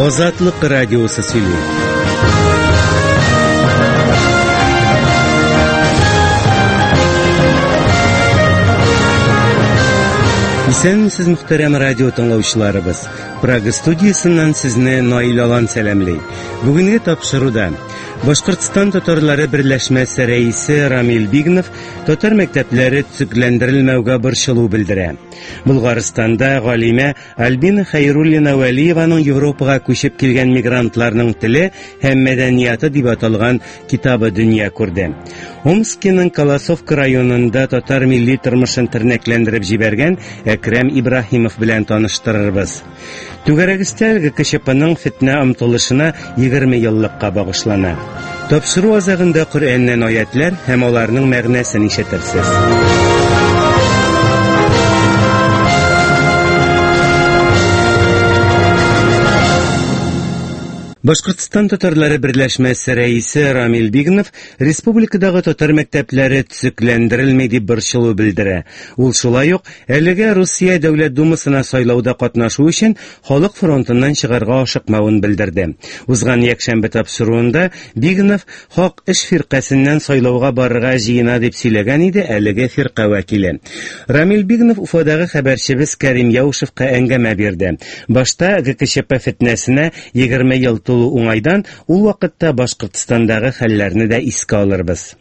Азатлык радиосы сөйли. Исәнмесез, мөхтәрәм радио тыңлаучыларыбыз. Прага студиясыннан сезне Наил Алан сәламлый. Бүгенге тапшыруда Башкортстан татарлары берләшмәсе рәисе Рамил Бигнов татар мәктәпләре төзекләндерелмәүгә борчылу белдерә. Булгарстанда галимә Альбина Хәйруллина Вәлиеваның Европага күчеп килгән мигрантларның теле һәм мәдәнияты дип аталган китабы дөнья күрде. Омскиның Колосовка районында татар милли тормышын тернәкләндереп җибәргән Әкрәм Ибраһимов белән таныштырырбыз. Түгәрәгестә ГКЧПның фитнә омтылышына 20 еллыкка багышлана. Тапшыру азагында Коръәннән аятлар һәм аларның мәгънәсен ишетерсез. Башкортстан татарлары берләшмәсе рәисе Рамил Бигнов республикадагы татар мәктәпләре төзекләндерелми дип борчылу белдерә. Ул шулай ук әлегә Русия Дәүләт Думасына сайлауда катнашу өчен Халык фронтыннан чыгарга ашыкмавын белдерде. Узган якшәмбе тапшыруында Бигнов Хак эш фиркасыннан сайлауга барырга җыена дип сөйләгән иде әлеге фирка вәкиле. Рамил Бигнов Уфадагы хәбәрчебез Кәрим Яушевка әңгәмә бирде. Башта ГКЧП фитнәсенә 20 ел уңайдан ул вакытта Башкортстандагы хәлләрне дә искә алырбыз.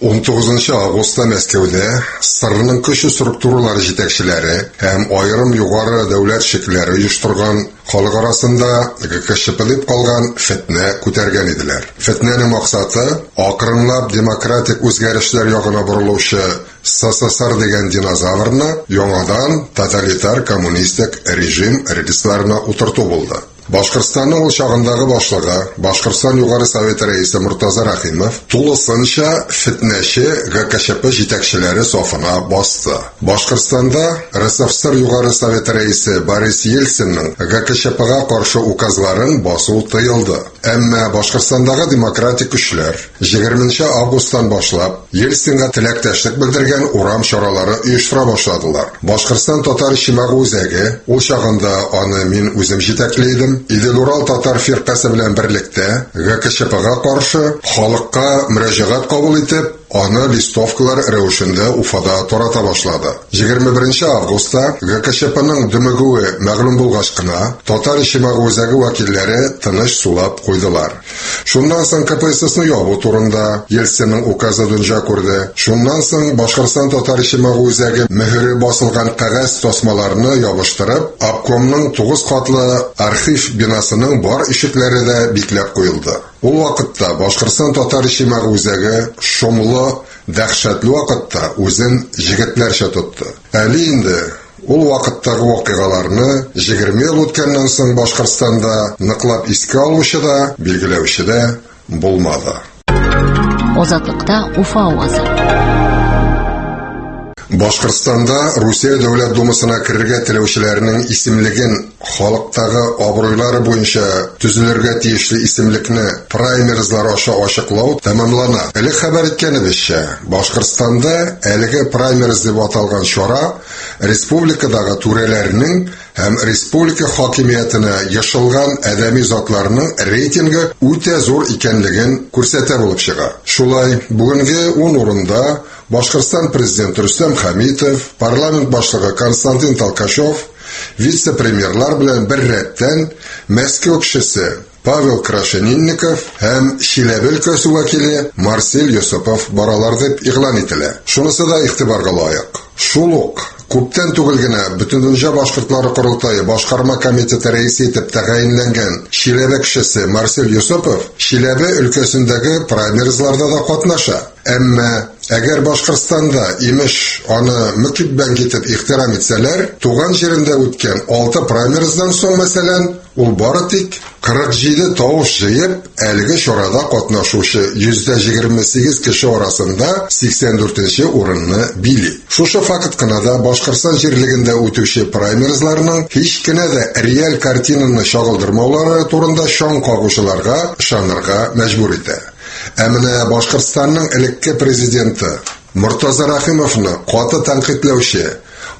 19 августта Мәскәүдә сырның көчле структуралары җитәкчеләре һәм аерым югары дәүләт шәкилләре оештырган халык арасында ГКЧП дип калган фитнә күтәргән иделәр. Фитнәнең максаты акрынлап демократик үзгәрешләр ягына борылучы СССР дигән динозаврны яңадан тоталитар коммунистик режим рельсларына утырту булды. Башкортстанның ул чагындагы башлыгы, Башкортстан Югары Советы рәисе Муртаза Рахимов тулысынча фитнәче ГКЧП җитәкчеләре сафына басты. Башкортстанда РСФСР Югары Советы рәисе Борис Ельцинның ГКЧПга каршы указларын басу тыелды. Әмма Башкортстандагы демократик көчләр 20 августтан башлап Ельцинга теләктәшлек белдергән урам чаралары оештыра башладылар. Башкортстан татар җимәгы үзәге, ул чагында аны мин үзем җитәкләйдем. Идел-Урал татар фиркасы белән берлектә ГКЧПга каршы халыкка мөрәҗәгать кабул итеп, аны листовкалар рәвешендә Уфада тарата башлады. 21 августта ГКЧПның дөмегүе мәгълүм булгач кына татар җимәгы үзәге вәкилләре тыныч сулап куйдылар. Шуннан соң КПССны ябу турында Ельцинның указы дөнья күрде. Шуннан соң Башкортстан татар җимәгы үзәге мөһере басылган кагаз тасмаларны ябыштырып, обкомның 9 катлы архив бинасының бар ишекләре дә бикләп куелды. Ул вакытта Башкортстан татар җимәгы үзәге шомлы, дәһшәтле вакытта үзен җегетләрчә тотты. Әле инде ул вакыттагы вакыйгаларны 20 ел үткәннән соң Башкортстанда ныклап искә алучы да, билгеләүче дә булмады. Азатлыкта Уфа авазы. Башкортстанда Русия Дәүләт Думасына керергә теләүчеләрнең исемлеген халыктагы абруйлары буенча төзелергә тиешле исемлекне праймеризлар аша ачыклау тәмамлана. Элек хәбәр иткәнебезчә, Башкортстанда әлеге праймериз дип аталган чара республикадагы түрәләрнең һәм республика хакимиятенә яшылган әдәми затларның рейтингы үтә зур икәнлеген күрсәтә булып чыга. Шулай, бүгенге 10 урында Башкортстан президенты Рөстәм Хәмитов, парламент башлыгы Константин Толкачев, вице-премьерлар белән бер рәттән Мәскәү кешесе Павел Крашенинников һәм Чиләбе өлкәсе вәкиле Марсель Йосипов баралар дип игълан ителә. Шунысы да игътибарга лаек. Шул ук күптән түгел генә Бөтендөнья башкортлары курултайы башкарма комитеты рәисе итеп тәгаенләнгән Чиләбе кешесе Марсель Йосипов Чиләбе өлкәсендәге праймеризларда да катнаша. Әмма әгәр Башкортстанда имеш аны мөкиббән китеп ихтирам итсәләр, туган җирендә үткән 6 праймериздан соң мәсәлән, ул бары тик 47 тавыш җыеп, әлеге чарада катнашучы 128 кеше арасында 84нче урынны били. Шушы факт кына да Башкортстан җирлегендә үтүче праймеризларның һич кенә дә реаль картинаны чагылдырмаулары турында шан кагучыларга ышанырга мәҗбүр итә. Ә менә Башкортстанның элекке президенты Муртаза Рахимовны каты тәнкыйтьләүче,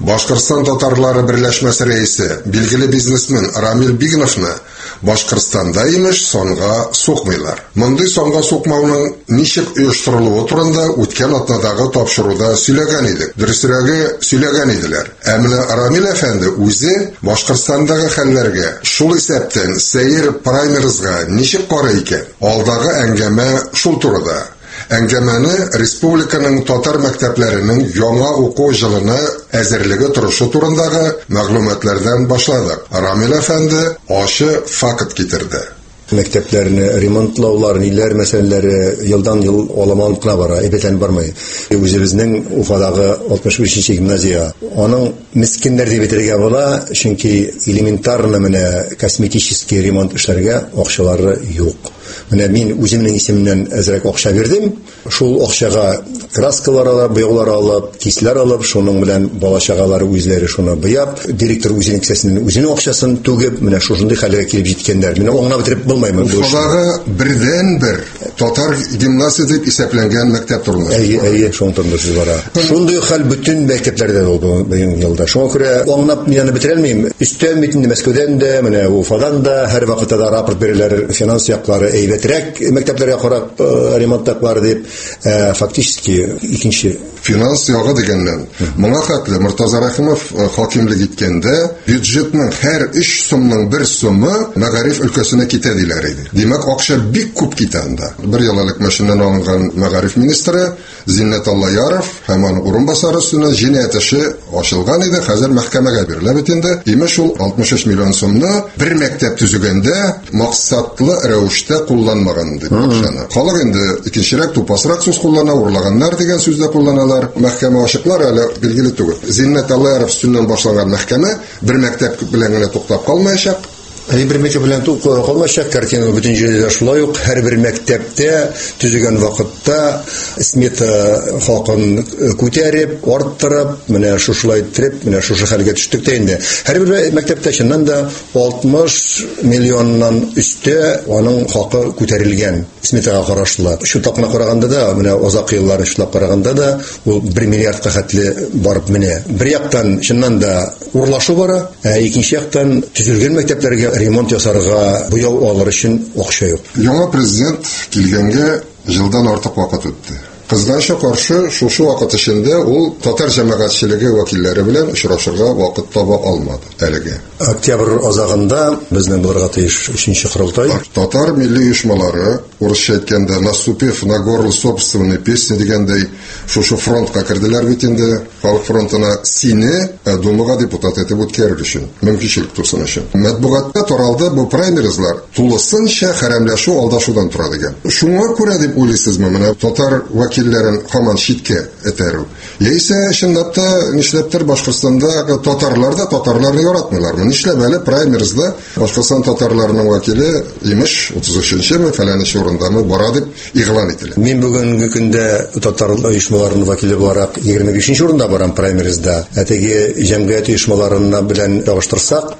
Башкортстан татарлары берләшмәсе рәисе, билгеле бизнесмен Рамил Бигновны Башкортстанда имеш сонга сукмыйлар. Мондый сонга сукмауның ничек оештырылуы турында үткән атнадагы тапшыруда сөйләгән идек. Дөресрәге сөйләгән иделәр. Ә менә Рамил әфәнде үзе Башкортстандагы хәлләргә шул исәптән сәер праймеризга ничек карый икән? Алдагы әңгәмә шул турыда. Әңгәмәне республиканың татар мәктәпләренең яңа уку жылына әзерлеге торышы турындагы мәгълүматлардан башладык. Рамил әфәнде ашы факт китерде. Мәктәпләрне ремонтлаулар, ниләр мәсьәләләре елдан-ел аламан кына бара, әйбәтләнеп бармый. Үзебезнең Уфадагы 65-нче гимназия, аның мискиннәр дип әйтергә була, чөнки элементарны менә косметический ремонт эшләргә акчалары юк. Менә мин үземнең исемнән әзрәк акча бирдем. Шул акчага краскалар алып, бояулар алып, кисләр алып, шуның белән бала-чагалары үзләре шуны бояп, директор үзенең кесәсеннән үзенең акчасын түгеп, менә шушындый хәлгә килеп җиткәннәр. Менә аңлап бетереп булмаймын бу эшне. Уфадагы бердән-бер татар гимназия дип исәпләнгән мәктәп турында. Әйе, шуның турында сүз бара. Шундый хәл бүтән мәктәпләрдә булды бу елда. Шуңа күрә аңлап мин аны бетерә алмыйм. Өстән битендә Мәскәүдән дә, менә Уфадан да һәр вакытта да рапорт бирәләр, финанс яклары әйбәтрәк мәктәпләргә карап ремонтлаклар дип, фактически икенче финанс ягы дигәннән. Моңа хәтле Муртаза Рахимов хакимлек иткәндә бюджетның һәр 3 сумның 1 сумы мәгариф өлкәсенә китә диләр иде. Димәк, акча бик күп китә анда. Бер еллык мәшинәдән алынган мәгариф министры Зиннәт Аллаяров һәм аның урынбасары өстенә җинаять эше ачылган иде, хәзер мәхкәмәгә бирелә бит инде. Имеш ул 63 миллион сумны бер мәктәп төзегәндә максатлы рәвештә кулланмаган дип акчаны. Халык инде икенчерәк тупасрак сүз куллана, урлаганнар дигән сүздә кулланалар. Мәхкәмә ачыклар әле билгеле түгел. Зиннәт Аллаяров өстеннән башланган мәхкәмә бер мәктәп белән генә туктап калмаячак. Бер мәктәп белән калмаячак, картина бөтен җирдә шулай ук. Һәр бер мәктәптә төзегән вакытта смета хакын күтәреп, арттырып, менә шушылай итеп, менә шушы хәлгә төштек тә инде. Һәр бер мәктәптә чыннан да 60 миллионнан өстә аның хакы күтәрелгән. Сметага карашлы. Шу тапына караганда да, менә озак еллар эшләп караганда да, ул 1 миллиардка хәтле барып менә. Бер яктан чыннан да урлашу бара, икенче яктан төзелгән мәктәпләргә ремонт ясарга, буяу алыр өчен акча юк. Яңа президент килгәнгә жылдан артык вакыт үтте. Кызганча каршы шушы вакыт эчендә ул татар җәмәгатьчелеге вәкилләре белән очрашырга вакыт таба алмады әлегә. Октябрь азагында безнең булырга тиеш 3нче курултай. Татар милли оешмалары, урысча әйткәндә, наступив на горло собственной песни дигәндәй, шушы фронтка керделәр бит инде. Халык фронтына сине Думага депутат итеп үткәрер өчен, мөмкинчелек турсын өчен. Матбугатта таралды бу праймеризлар тулысынча хәрәмләшү, алдашудан тора дигән. Шуңа күрә дип уйлыйсызмы, менә татар вәкилләрен һаман читкә этәрү. Яисә чынлап та нишләптер Башкортстанда татарларны яратмыйлармы? Нишләп әле праймеризда Башкортстан татарларының вәкиле имеш 33-нче фәләнче урындамы бара дип игълан ителә. Мин бүгенге көндә татар оешмаларының вәкиле буларак 25-нче урында барам праймеризда. Теге җәмгыять оешмаларына белән чагыштырсак,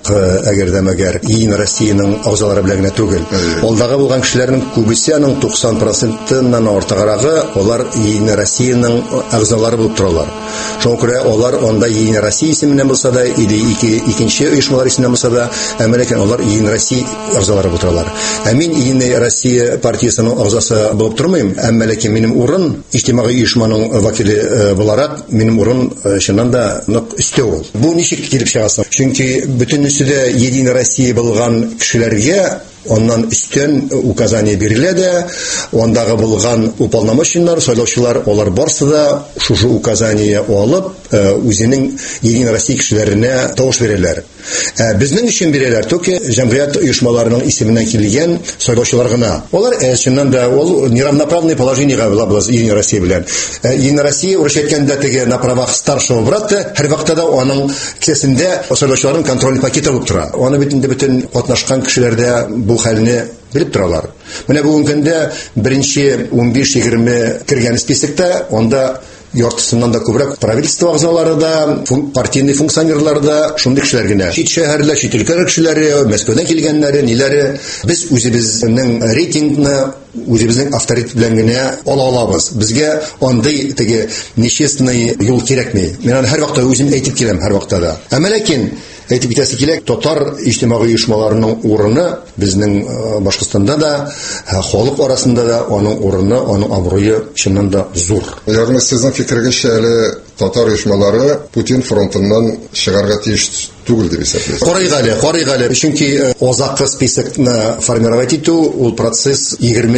әгәр Ин Россиянең агзалары белән генә түгел. Алдагы булган кешеләрнең күбесе, аның 90%-нан артыграгы олар Ин Россиянең агзалары булып торалар. Шуңа күрә алар анда Ин Россия исеменнән булса да, икенче оешмалар исеменнән булса да, ләкин алар Ин Россия агзалары булып торалар. Мин Ин Россия партиясының агзасы булып тормыйм, ләкин минем урын иҗтимагый оешманың вәкиле буларак, минем урын чыннан да нык өстә ул. Бу ничек килеп чыгасың? Чөнки бөтенесе Ин Россия булган кешеләргә ondan üstün uказание бирелә дә, ондагы булган уполномоченнар, сайлаучылар, алар барсы да шушы указание алып, үзенең Единая Россия кешеләренә тавыш бирәләр. Безнең өчен бирәләр, токи җәмгыять оешмаларының исеменнән килгән сайлаучылар гына. Алар чыннан да ул неравноправное положениегә була Единая Россия белән. Единая Россия үрәшәткәндә теге на правах старшего брата һәр вакытта да аның кесендә сайлаучыларның контроль пакеты булып тора. Аны бөтен катнашкан кешеләрдә бу хәлне билеп торалар. Менә бүгенге көндә беренче 15-20 кергән списокта, анда яртысыннан да күбрәк правительство агзалары да, партийный функционерлар да шундый кешеләр генә. Чит шәһәрләр, чит өлкәләр кешеләре, Мәскәүдән килгәннәре, ниләре. Без үзебезнең рейтингны үзебезнең авторитет белән генә ала алабыз. Безгә андый теге нечестный юл кирәкми. Мен һәр вакытта үзем әйтеп киләм, һәр вакытта да. Әмма ләкин әйтеп китәсе килә, татар иҗтимагый оешмаларының урыны безнең Башкортстанда да, халык арасында да аның урыны, аның абруе чыннан да зур. Ягъни сезнең фикергезчә әле татар оешмалары Путин фронтыннан чыгарга тиеш түгел дип исәпләйсез. Карый гали. Чөнки азакы списокны формировать итү, ул процесс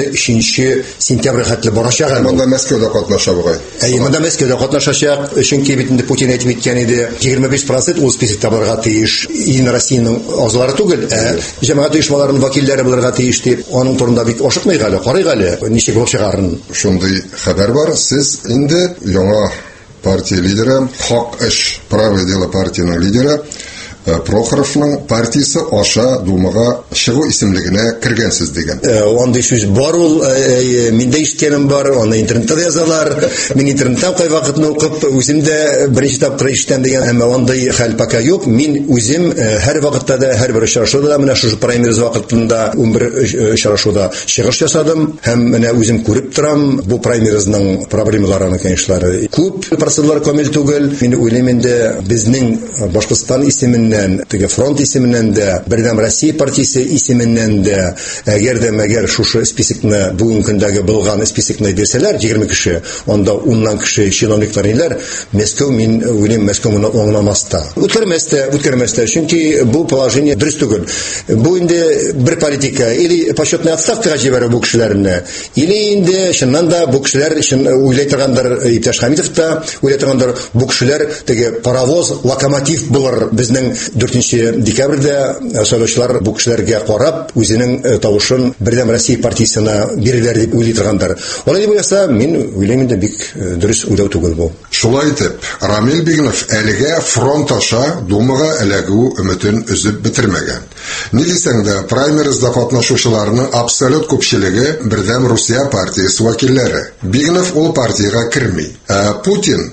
23 сентябрь хәтле барачак. Монда Мәскәүдә катнаша бугай. Монда Мәскәүдә катнашачак, чөнки бит инде Путин әйтеп иткән иде, 25% ул списокта барырга тиеш. Ин Россиянең агзалары түгел, җәмәгать оешмаларының вәкилләре булырга тиеш дип, аның турында бик ашыкмый гали, карый гали, ничек булып чыгарын. Шундый хәбәр бар. Сез инде яңа партия лидеры, Хак эш, правое дело партияның лидеры Прохоровның партиясе аша Думага чыгу исемлегенә кергәнсез дигән. Андый сүз бар ул, миндә ишеткәнем бар, аны интернетта язалар. Мин интернеттан кай вакытны укып, үзем дә беренче тапкыр ишеткән дигән, әмма андый хәл пока юк. Мин үзем һәр вакытта да, һәр бер очрашуда, менә шу праймериз вакытында 11 очрашуда чыгыш ясадым, һәм менә үзем күреп торам, бу праймеризның проблемаларын, кеншләре күп, процедуралар камил түгел. Мин уйлыйм инде безнең Башкортстан исемен теге фронт исеменнән дә, Бердәм Россия партиясе исеменнән дә, әгәр шушы списокны бүген көндәге булган списокны бирсәләр 20 кеше, анда 10 кеше чиновниклар ниләр, Мәскәү, мин уйлыйм, Мәскәү моны аңламаста. Үткәрмәстә, чөнки бу положение дөрес түгел. Бу инде бер политика, или почетный отставкага җибәрү бу кешеләрне, или инде чыннан да бу кешеләр өчен уйлый торгандыр, Иптәш Хәмитов та уйлый торгандыр, бу кешеләр теге паровоз, локомотив булыр безнең 4 декабрьдә сайлаучылар бу кешеләргә карап үзенең тавышын Бердәм Россия партиясына бирерләр дип уйлый торгандыр. Алай булса, мин уйлыйм инде бик дөрес уйлау түгел бу. Шулай итеп, Рамил Бигнов әлегә фронт аша Думага эләгү өметен үзеп бетермәгән. Ни дисәң дә, праймеризда катнашучыларның абсолют күпчелеге Бердәм Русия партиясе вәкилләре. Бигнов ул партияга керми. Путин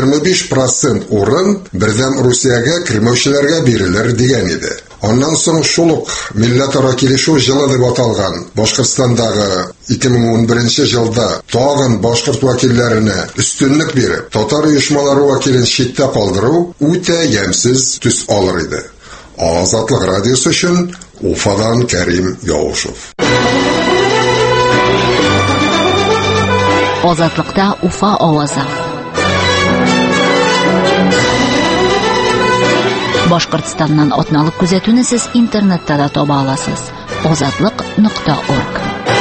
25% урын Бердәм Русиягә кермәүчеләргә бирелер дигән иде. Аннан соң шул ук милләтара килешү җылы дип аталган Башкортстандагы 2011 елда тагын башкорт вәкилләренә өстенлек биреп, татар оешмалары вәкилен читтә калдыру үтә ямьсез төс алыр иде. Азатлык радиосы өчен Уфадан Кәрим Яушев. Азатлыкта Уфа авазы. Башкортстаннан атналык күзәтүне сез интернетта да таба аласыз. Азатлык.орг.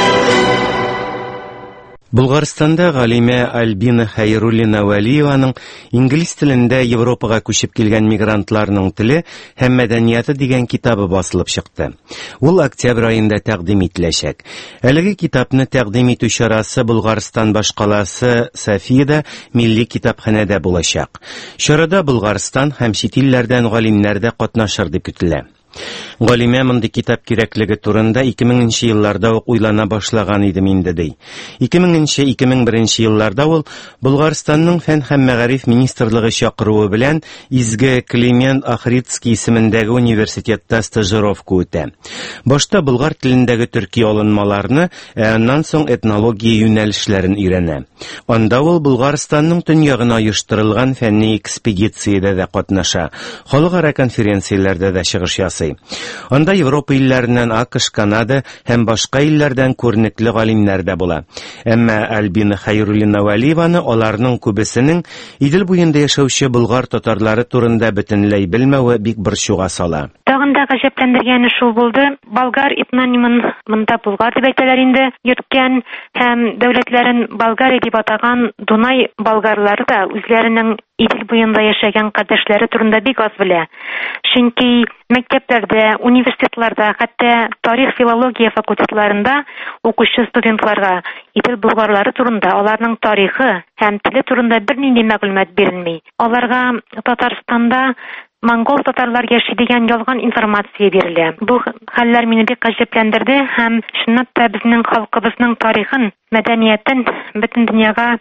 Булгарстанда галиме Альбина Хайруллина Вәлиеваның инглиз телендә Европага күчеп килгән мигрантларның теле һәм мәдәнияты дигән китабы басылып чыкты. Ул октябрь аенда тәкъдим ителәчәк. Әлеге китапны тәкъдим итү чарасы Булгарстан башкаласы Софиядә милли китапханәдә булачак. Чарада Булгарстан һәм чит илләрдән галимнәр дә катнашыр дип көтелә. Галимә мондый китап кирәклеге турында 2000 елларда ук уйлана башлаган иде инде ди. 2000-2001 елларда ул Булгарстанның фән һәм мәгариф министрлыгы чакыруы белән изге Климент Ахридский исемендәге университетта стажировка үтә. Башта булгар телендәге төрки алынмаларны, аннан соң этнология юнәлешләрен өйрәнә. Анда ул Булгарстанның төньягына оештырылган фәнни экспедициядә дә катнаша, халыкара конференцияләрдә дә чыгыш ясый. Анда Европа илләреннән АКШ, Канада һәм башка илләрдән күренекле галимнәр дә була. Әмма Альбина Хайруллина Вәлиеваны аларның күбесенең Идел буенда яшәүче булгар татарлары турында бөтенләй белмәве бик борчуга сала. Тагын да гаҗәпләндергәне шул булды. Болгар этнонимын монда булгар дип әйтәләр инде йөрткән һәм дәүләтләрен Болгария дип атаган Дунай болгарлары да үзләренең Идел буенда яшәгән кардәшләре турында бик аз белә. Чөнки мәктәпләрдә, университетларда, хәтта тарих-филология факультетларында укучы студентларга Идел болгарлары турында, аларның тарихы һәм теле турында бернинди мәгълүмат бирелми. Аларга Татарстанда монгол татарлар яши дигән ялган информация бирелә. Бу хәлләр мине бик гаҗәпләндерде һәм чынлап та безнең халкыбызның тарихын, мәдәниятен бөтен дөньяга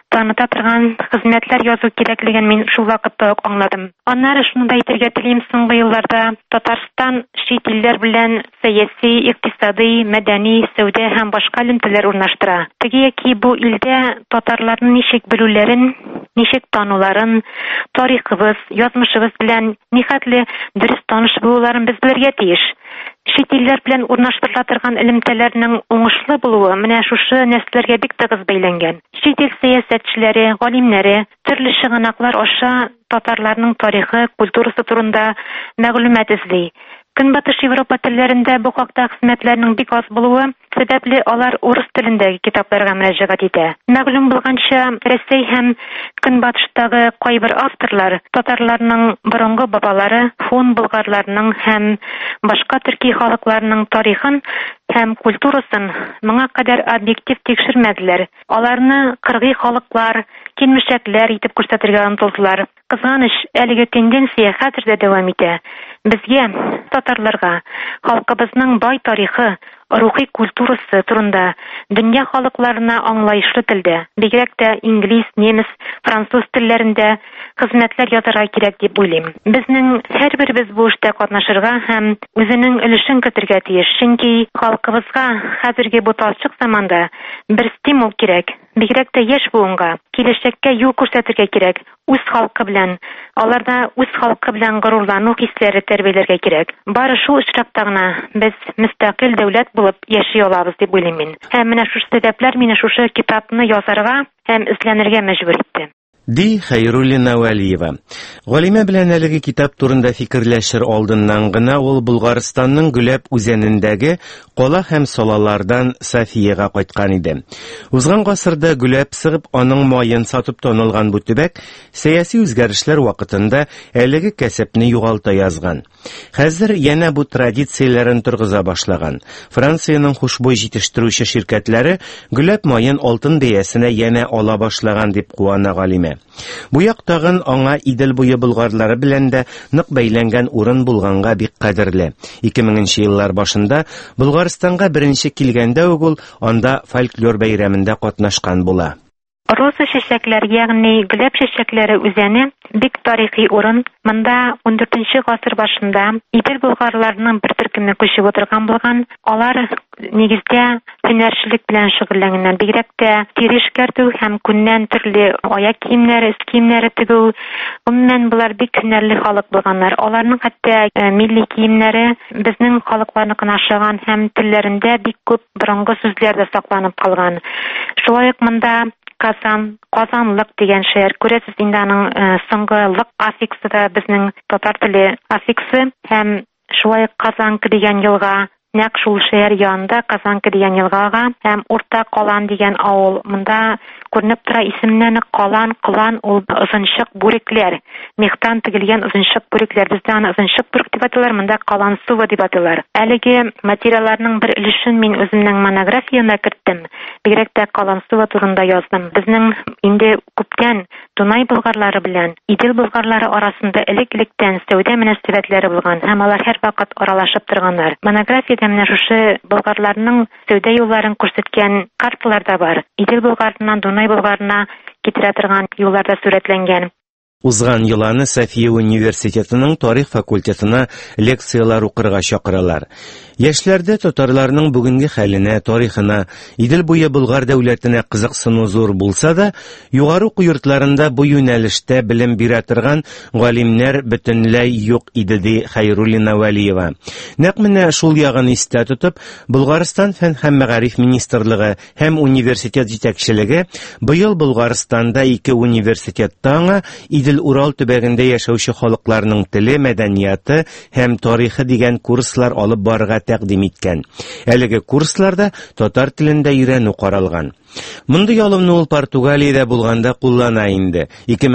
таныта торган хезмәтләр язу кирәклеген мин шул вакытта ук аңладым. Аннары шуны да әйтергә телим, соңгы елларда Татарстан чит илләр белән сәяси, икътисади, мәдәни, сәүдә һәм башка элемтәләр урнаштыра. Теге яки бу илдә татарларның ничек белүләрен, ничек тануларын, тарихыбыз, язмышыбыз белән нихәтле дөрес таныш булуларын без белергә тиеш. Чит илләр белән урнаштырыла торган элемтәләрнең уңышлы булуы менә шушы нәселләргә бик тыгыз бәйләнгән. Чит ил сәясәтчеләре, галимнәре төрле чыганаклар аша татарларның тарихы, культурасы турында мәгълүмат эзли. Көнбатыш Европа телләрендә бу хакта хезмәтләрнең бик аз булуы сәбәпле алар урыс телендәге китапларга мөрәҗәгать итә. Мәгълүм булганча, Рәсәй һәм Көнбатыштагы кайбер авторлар татарларның борынгы бабалары, фон болгарларның һәм башка төрки халыкларының тарихын һәм культурасын моңа кадәр объектив тикшермәделәр. Аларны кыргый халыклар, килмешәкләр итеп күрсәтергә омтылдылар. Кызганыч, әлеге тенденция хәзер дә дәвам итә. Безгә, татарларга, халкыбызның бай тарихы, рухи культурасы турында дөнья халыкларына аңлаешлы телдә, бигрәк тә инглиз, немец, француз телләрендә хезмәтләр язарга кирәк дип уйлыйм. Безнең һәрберебез бу эштә катнашырга һәм үзенең өлешен кертергә тиеш. Чөнки халкыбызга хәзерге бу талчык заманда бер стимул кирәк. Бигрәк тә яшь буынга, киләчәккә юл күрсәтергә кирәк. Үз халкы белән, аларда үз халкы белән горурлану хисләре тәрбияләргә кирәк. Бары шул очракта гына без мөстәкыйль дәүләт булып яши алабыз дип уйлыйм мин. Һәм менә шушы сәбәпләр мине шушы китапны язарга һәм эзләнергә мәҗбүр итте. Ди Хайруллина Вәлиева. Галимә белән әлеге китап турында фикерләшер алдыннан гына ул Булгарстанның Гөләп үзәнендәге кала һәм салалардан Сафиягә кайткан иде. Узган гасырда Гөләп сыгып аның майын сатып танылган бу төбәк сәяси үзгәрешләр вакытында әлеге кәсепне югалта язган. Хәзер янә бу традицияләрен торгыза башлаган. Франциянең хушбуй җитештерүче ширкәтләре Гөләп майын алтын бәясенә янә ала башлаган дип куана Галимә. Бу яктагын аңа Идел буе болгарлары белән дә нык бәйләнгән урын булганга бик кадерле. 2000нче еллар башында Булгарстанга беренче килгәндә ук ул анда фольклор бәйрәмендә катнашкан була. Роза чәчәкләр, ягъни Гөләп чәчәкләре үзәне бик тарихи урын. Монда 14нче гасыр башында Идел болгарларының бер төркеме күчеп утырган булган. Алар нигездә һөнәрчелек белән шөгыльләнгәннәр. Бигрәк тә тире эшкәртү һәм күннән төрле аяк киемнәре, киемнәре тегү. Гомумән булар бик һөнәрле халык булганнар. Аларның хәтта милли киемнәре безнең халыкларныкына охшаган һәм телләрендә бик күп борынгы сүзләр дә сакланып калган. Шулай ук монда Казанлык дигән шәһәр. Күрәсез, инде аның соңгы лык аффиксы да безнең татар теле аффиксы һәм шулай Казанка дигән елга, нәкъ шул шәһәр янында Казанка дигән елгага һәм Урта Калан дигән авыл. Монда күренеп тора исемнән Калан, Кылан ул озынчык бүрекләр. Мехтан тегелгән озынчык бүрекләр. Бездә аны озынчык бүрек дип аталар, монда Калан сувы дип аталар. Әлеге материалларның бер өлешен мин үземнең монографиямә керттем. Бигрәк тә Калан сувы турында яздым. Безнең инде күптән Дунай болгарлары белән Идел болгарлары арасында элек-электән сәүдә мөнәсәбәтләре булган һәм алар һәрвакыт аралашып торганнар. Монографиядә менә шушы болгарларның сәүдә юлларын күрсәткән карталар да бар. Идел болгарыннан Дунай болгарына китерә торган юлларда сурәтләнгән. Узган еланы София университетының тарих факультетына лекциялар укырга чакыралар. Яшьләрдә татарларның бүгенге хәленә, тарихына, Идел буе Болгар дәүләтенә кызыксыну зур булса да, югары уку йортларында бу юнәлештә белем бирә торган галимнәр бөтенләй юк иде, ди Хайруллина Вәлиева. Нәкъ менә шул ягын истә тотып, Булгарстан фән һәм мәгариф министрлыгы һәм университет җитәкчелеге быел Булгарстанда 2 университетта аңа Идел Урал төбәгендә яшәүче халыкларның теле, мәдәнияты һәм тарихы дигән курслар алып барырга тәкъдим иткән. Әлеге курсларда татар телендә өйрәнү каралган. Мондый алымны ул Португалиядә булганда куллана инде.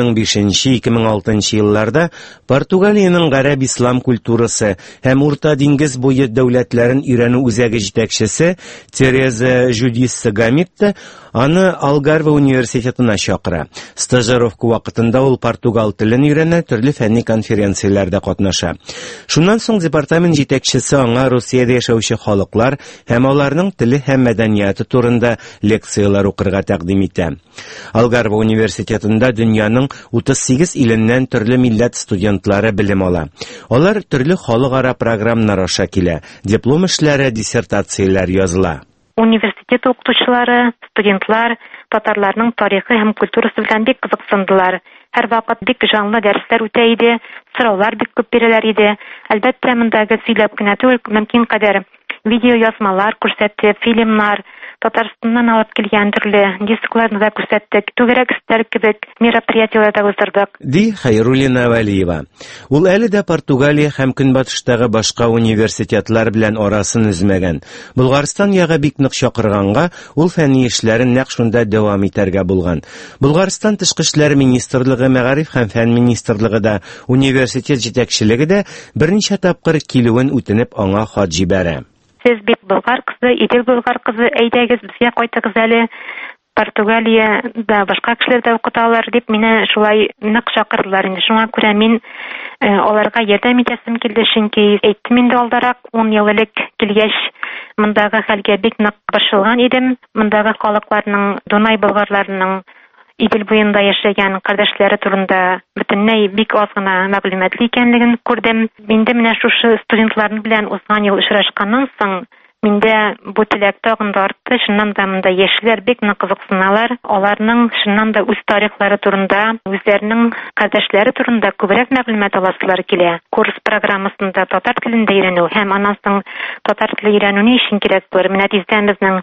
2005-2006 елларда Португалиянең гарәп ислам культурасы һәм Урта диңгез буе дәүләтләрен өйрәнү үзәге җитәкчесе Тереза Жудис Гамитта аны Алгарве университетына чакыра. Стажировка вакытында ул португал телен өйрәнә, төрле фәнни конференцияләрдә катнаша. Шуннан соң департамент җитәкчесе аңа Русиядә яшәүче халыклар һәм аларның теле һәм мәдәнияты турында лекцияләр укырга тәкъдим итә. Алгарve университетында дөньяның 38 иленнән төрле милләт студентлары белем ала. Алар төрле халыкара программалар аша килә. Диплом эшләре, диссертацияләр языла. Университет укытучылары, студентлар татарларның тарихы һәм культурасы белән бик кызыксындылар. Һәр вакыт бик җанлы дәресләр үтә иде, сораулар бик күп бирәләр иде. Әлбәттә, мондагы сөйләп кенә түгел, мөмкин кадәр видео язмалар күрсәтеп, фильмнар, Татарстаннан алып килгән төрле дискларны да күрсәттек, түгәрәк өстәр кебек мероприятиеләрдә уздырдык. Ди Хайруллина Валиева. Ул әле дә Португалия һәм Көнбатыштагы башка университетлар белән арасын үзмәгән. Булгарстан ягы бик нык чакырганга, ул фәнни эшләрен нәкъ шунда дәвам итәргә булган. Булгарстан Тышкы эшләр министрлыгы, Мәгариф һәм фән министрлыгы да, университет җитәкчелеге дә берничә тапкыр килүен үтенеп аңа хат җибәрә. Сез бик болгар кызы, идел болгар кызы, әйдәгез безгә кайтыгыз әле. Португалиядә башка кешеләр дә укыталар дип мине шулай нык чакырдылар инде. Шуңа күрә мин аларга ярдәм итәсем килде, чөнки әйттем инде алдарак 10 ел элек килгәч мондагы хәлгә бик нык борчылган идем. Мондагы халыкларның, Дунай болгарларының Идел буенда яшәгән кардәшләре турында бөтенләй бик аз гына мәгълүматлы икәнлеген күрдем. Инде менә шушы студентлар белән узган ел очрашканнан соң миндә бу теләк тагын да артты. Шуннан да монда яшьләр бик нык кызыксыналар. Аларның шуннан да үз тарихлары турында, үзләренең кардәшләре турында күбрәк мәгълүмат аласылар килә. Курс программасында татар телендә өйрәнү һәм аннан соң татар теле өйрәнү ни өчен кирәк булыр? Менә тиздән безнең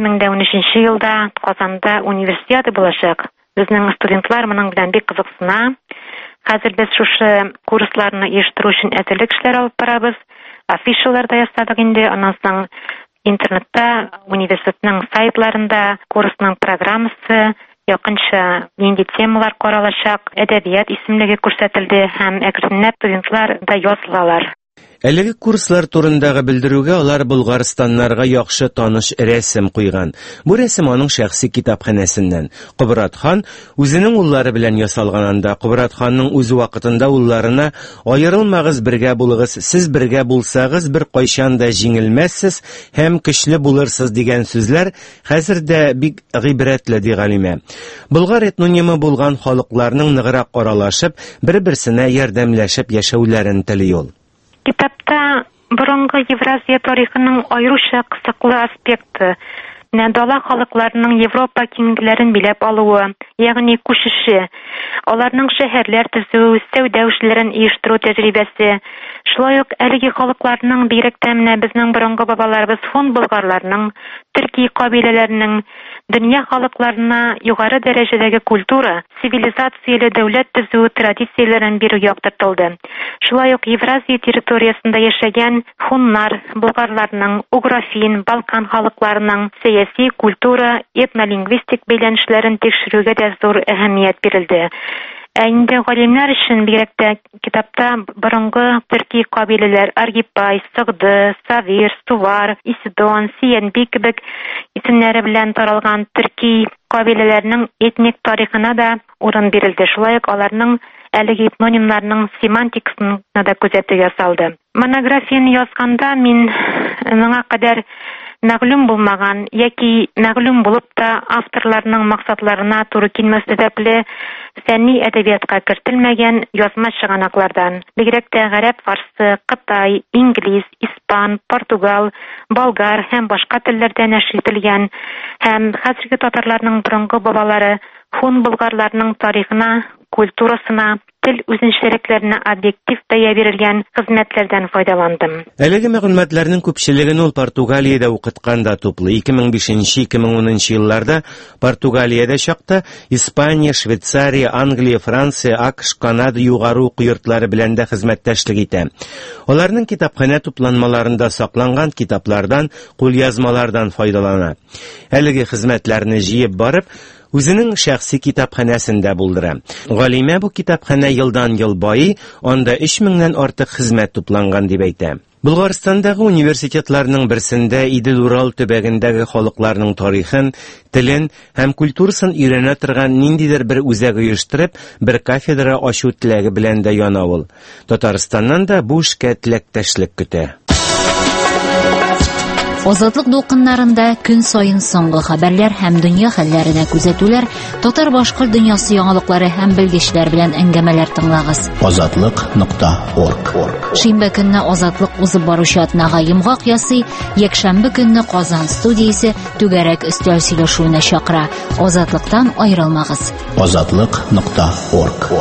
2013 елда Казанда универсиада булачак. Безнең студентлар моның белән бик кызыксына. Хәзер без шушы курсларны оештыру өчен әзерлек эшләре алып барабыз. Афишалар да ясадык инде. Аннан соң интернетта, университетның сайтларында курсның программасы, якынча нинди темалар каралачак, әдәбият исемлеге күрсәтелде һәм әкренләп студентлар да язылалар. Әлеге курслар турындагы белдерүгә алар Булгарстаннарга яхшы таныш рәсем куйган. Бу рәсем аның шәхси китапханәсеннән. Кубрат хан үзенең уллары белән ясалган анда. Кубрат ханның үз вакытында улларына аерылмагыз, бергә булыгыз, сез бергә булсагыз бер кайчан да җиңелмәссез һәм көчле булырсыз дигән сүзләр хәзер дә бик гыйбрәтле ди галимә. Болгар этнонимы булган халыкларның ныграк аралашып, бер-берсенә ярдәмләшеп яшәүләрен тели ул. Китапта борынгы Евразия тарихының аеруча кысыклы аспекты, дала халыкларының Европа киңлеген биләп алуы, ягъни күчеше, аларның шәһәрләр төзү, сәүдә эшләрен оештыру тәҗрибәсе, шулай ук әлеге халыкларның бигрәк тә менә безнең борынгы бабаларыбыз фон болгарларның, төрки кабиләләренең дөнья халыкларына югары дәрәҗәдәге культура, цивилизацияле дәүләт төзү традицияләрен бирү яктыртылды. Шулай ук Евразия территориясында яшәгән хуннар, болгарларның, уграфин, Балкан халыкларының сәяси, культура, этнолингвистик бәйләнешләрен тикшерүгә дә зур әһәмият бирелде. Инде галимнәр өчен бигрәк тә китапта борынгы төрки кабиләләр Аргипай, Сыгды, Савир, Сувар, Исидон, Сиянби кебек исемнәре белән таралган төрки кабиләләрнең этник тарихына да урын бирелде. Шулай ук аларның әлеге этнонимнарның семантикасын да күзәтүгә салды. Монографияны язганда мин моңа кадәр мәгълүм булмаган яки мәгълүм булып та авторларның максатларына туры килмәс сәбәпле фәнни әдәбиятка кертелмәгән язма чыганаклардан, бигрәк тә гарәп, фарсы, Кытай, инглиз, испан, португал, болгар һәм башка телләрдә нәшр ителгән һәм хәзерге татарларның борынгы бабалары хун болгарларның тарихына, культурасына, тел үзенчәлекләренә объектив бәя бирелгән хезмәтләрдән файдаландым. Әлеге мәгълүматларның күпчелеген ул Португалиядә укыткан да туплы. 2005-2010 елларда Португалиядә чакта Испания, Швейцария, Англия, Франция, АКШ, Канада югары уку йортлары белән дә хезмәттәшлек итә. Аларның китапханә тупланмаларында сакланган китаплардан, кулъязмалардан файдалана. Әлеге хезмәтләрне җыеп барып, үзенең шәхси китапханәсендә булдыра. Галимә бу китапханә елдан ел байый, анда 3000-нән артык хезмәт тупланган дип әйтә. Bulgaristandагы университетларның берсендә Идел Урал төбәгендәге халыкларның тарихын, телен һәм культурасын өйрәнә торган ниндидер бер үзәк оештырып, бер кафедра ачу теләге белән дә яна ул. Татарстаннан да бу эшкә теләктәшлек көтә. Азатлык дулкыннарында көн сайын соңгы хәбәрләр һәм дөнья хәлләренә күзәтүләр, татар-башкорт дөньясы яңалыклары һәм белгечләр белән әңгәмәләр тыңлагыз. Азатлык.орг. Шимбә көнне Азатлык узып баручы атнага йомгак ясый, якшәмбе көнне Казан студиясе түгәрәк өстәл сөйләшүенә чакыра. Азатлыктан аерылмагыз. Азатлык.орг.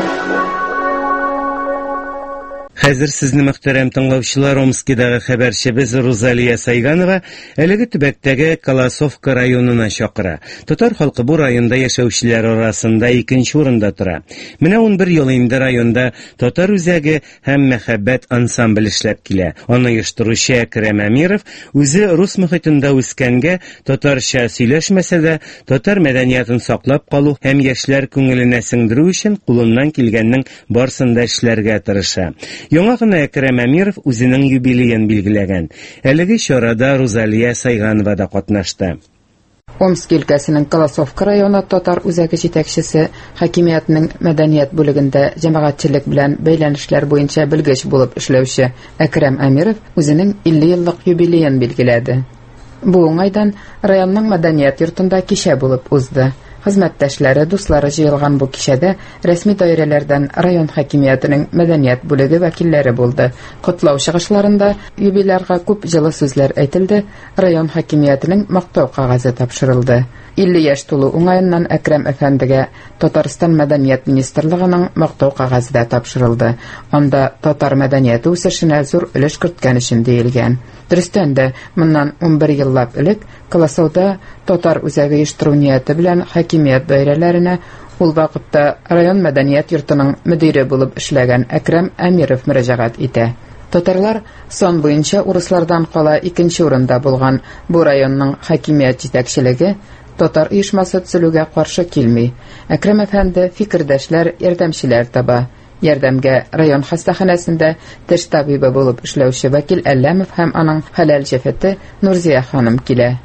Хәзер сезне мөхтәрәм тыңлаучылар, Омскидагы хәбәрчебез Розалия Сайганова әлеге төбәктәге Колосовка районына чакыра. Татар халкы бу районда яшәүчеләр арасында 2нче урында тора. Менә 11 ел инде районда татар үзәге һәм мәхәббәт ансамбль эшләп килә. Аны оештыручы Әкрәм Әмиров үзе рус мөхитендә үскәнгә, татарча сөйләшмәсә дә, татар мәдәниятын саклап калу һәм яшьләр күңеленә сеңдерү өчен кулыннан килгәннең барсын да эшләргә тырыша. Яңа гына Әкрәм Әмиров үзенең юбилеен билгеләгән. Әлеге чарада Розалия Сайганова да катнашты. Омск өлкәсенең Колосовка районы татар үзәге җитәкчесе, хакимиятның мәдәният бүлегендә җәмәгатьчелек белән бәйләнешләр буенча белгеч булып эшләүче Әкрәм Әмиров үзенең 50 еллык юбилеен билгеләде. Бу уңайдан районның мәдәният йортында кичә булып узды. Хезмәттәшләре, дуслары җыелган бу кичәдә рәсми даирәләрдән район хакимиятының мәдәният бүлеге вәкилләре булды. Котлау чыгышларында юбилярга күп җылы сүзләр әйтелде, район хакимиятының мактау кагазы тапшырылды. 50 яшь тулу уңаеннан Әкрәм әфәндегә Татарстан мәдәният министрлыгының мактау кагазы да тапшырылды. Анда татар мәдәнияте үсешенә зур өлеш керткән өчен диелгән. Дөрестән дә, моннан 11 еллап элек Колосовда татар үзәге оештыру нияте белән хакимият даирәләренә ул вакытта район мәдәният йортының мөдире булып эшләгән Әкрәм Әмиров мөрәҗәгать итә. Татарлар сон буенча урыслардан кала 2нче урында булган бу районның хакимият җитәкчелеге татар оешмасы төзелүгә каршы килми. Әкрәм әфәнде фикердәшләр, ярдәмчеләр таба. Ярдәмгә район хастаханәсендә теш табибы булып эшләүче Вәкил Әлләмов һәм аның хәләл җәфәте Нурзия ханым килә.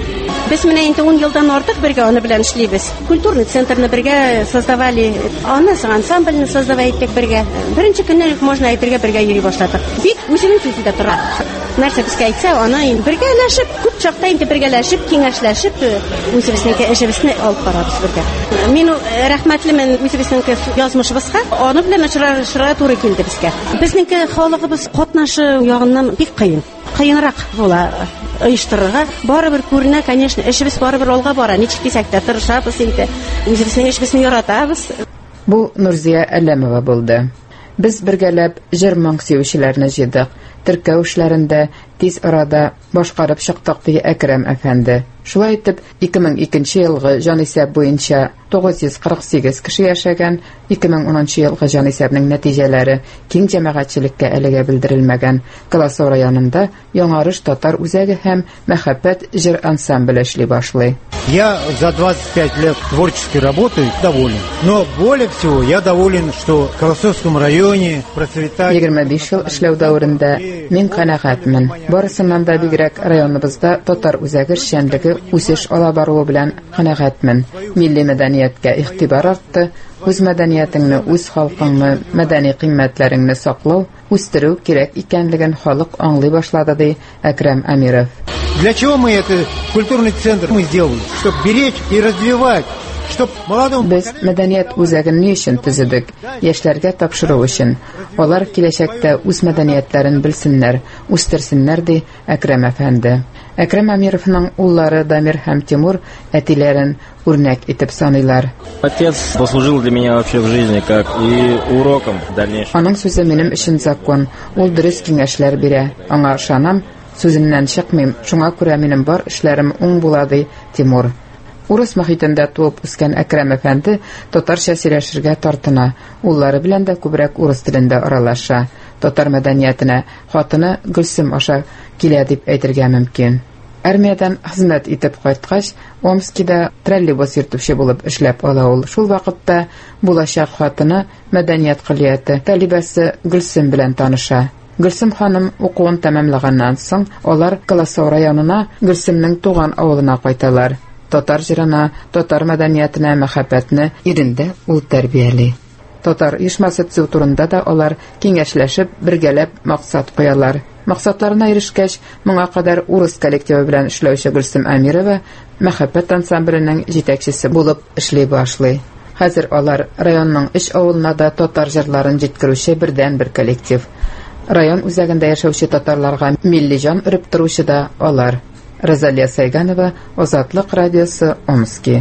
Без менә инде 10 елдан артык бергә аны белән эшлибез. Культурный центрны бергә создавали, аны ансамбльне создавать иттек бергә. Беренче көннән можно әйтергә бергә йөри башладык. Бик үзенең сүзендә тора. Нәрсә безгә әйтсә, аны бергәләшеп, күп чакта инде бергәләшеп, киңәшләшеп, үзебезнең эшебезне алып барабыз бергә. Мин рәхмәтлемен үзебезнең язмышыбызга, аны белән очрашырга туры килде безгә. Безнең халыгыбыз катнашы ягыннан бик кыен. Кыенрак була оештырырга. Барыбер күренә, конечно, эшебез барыбер алга бара. Ничек дисәк тә тырышабыз инде. Үзебезнең эшебезне яратабыз. Бу Нурзия Әлләмова булды. Без бергәләп җыр-моң сөючеләрне җыйдык. Теркәү эшләрендә тиз арада башкарып чыктык ди Әкрәм әфәнде. Шулай итеп, 2002 елгы җанисәп буенча 948 кеше яшәгән, 2010 елгы җанисәпнең нәтиҗәләре киң җәмәгатьчелеккә әлегә белдерелмәгән Колосов районында Яңарыш татар үзәге һәм Мәхәббәт җыр ансамбле эшли башлый. Я за 25 лет творческой работы доволен. Но более всего я доволен, что в Колосовском районе процветает... 25 ел эшләү дәверендә мин канәгатьмен. Барысыннан да бигрәк районыбызда татар үзәге эшчәнлеге үсеш ала баруы белән канәгатьмен. Милли мәдәнияткә игътибар артты. Үз мәдәниятеңне, үз халкыңны, мәдәни кыйммәтләреңне саклау, үстерү кирәк икәнлеген халык аңлый башлады ди Әкрәм Әмиров. Для чего мы этот культурный центр мы сделали? Чтобы беречь и развивать. Без мәдәният үзәген ни өчен төзедек? Яшьләргә тапшыру өчен. Алар киләчәктә үз мәдәниятләрен белсеннәр, үстерсеннәр ди Әкрәм әфәнде. Әкрәм Әмировның уллары Дамир һәм Тимур әтиләрен үрнәк итеп саныйлар. Отец послужил для меня вообще в жизни как и уроком в дальнейшем. Аның сүзе минем өчен закон. Ул дөрес киңәшләр бирә. Аңа ышанам, сүзеннән чыкмыйм. Шуңа күрә минем бар эшләрем уң була ди Тимур. Урыс мөхитендә туып үскән Әкрәм әфәнде татарча сөйләшергә тартына. Уллары белән дә күбрәк урыс телендә аралаша. Татар мәдәниятенә хатыны Гөлсем аша килә дип әйтергә мөмкин. Армиядан хезмәт итеп кайткач, Омскида троллейбус йөртүче булып эшләп ала ул. Шул вакытта булачак хатыны мәдәният кылыяты талибәсе Гөлсем белән таныша. Гөлсем ханым укуын тәмамлаганнан соң, алар Колосов районына, Гөлсемнең туган авылына кайталар. Татар җырына, татар мәдәниятенә мәхәббәтне ирендә ул тәрбияли. Татар оешмасы төзү турында да алар киңәшләшеп, бергәләп максат куялар. Максатларына ирешкәч, моңа кадәр урыс коллективы белән эшләүче Гөлсем Әмирова мәхәббәт ансамбленең җитәкчесе булып эшли башлый. Хәзер алар районның 3 авылына да татар җырларын җиткерүче бердән-бер коллектив. Район үзәгендә яшәүче татарларга милли җан өреп торучы да алар. Розалия Сайганова, Азатлык радиосы, Омски.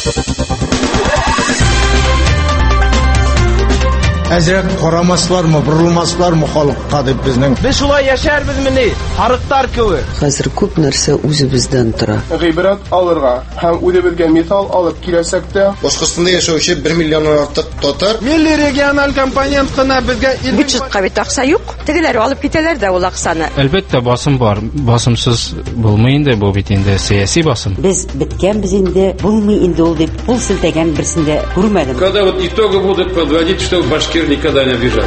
Әзрәк карамаслармы, бурылмаслармы халыкка дип безнең. Без шулай яшәрбез мени, харыктар кебек. Хәзер күп нәрсә үзебездән тора. Гыйбрат алырга һәм үзебезгә мисал алып киләсәк тә, Башкортстанда яшәүче 1 миллионнан артык татар милли региональ компонент кына безгә бюджетка бит акча юк. Тегеләр алып китәләр дә ул акчаны. Әлбәттә басым бар. Басымсыз булмый инде бу бит инде сиясәт басым. Без биткәнбез инде, булмый инде ул дип кул селтәгән берсендә күрмәдем. Когда вот итоги будут подводить, что башкир никогда не обижали.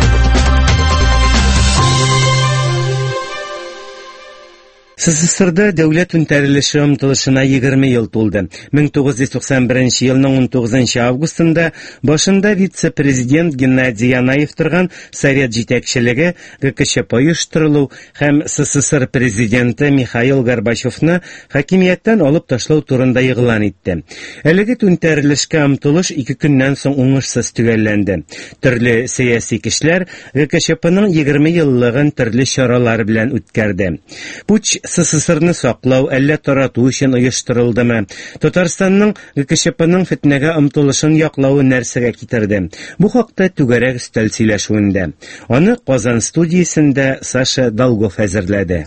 СССРда дәүләт үнтәрелеше омтылышына 20 ел тулды. 1991 елның 19 августында башында вице-президент Геннадий Янаев торган Совет җитәкчелеге ГКЧП оештырылу һәм СССР президенты Михаил Горбачевны хакимияттан алып ташлау турында игълан итте. Әлеге үнтәрелешкә омтылыш 2 көннән соң уңышсыз төгәлләнде. Төрле сәяси кешеләр ГКЧПның 20 еллыгын төрле чаралар белән үткәрде. Путч СССРны саклау, әллә тарату өчен оештырылдымы? Татарстанның ГКЧПның фетнәгә омтылышын яклауы нәрсәгә китерде? Бу хакта түгәрәк өстәл сөйләшүендә. Аны Казан студиясендә Саша Долгов әзерләде.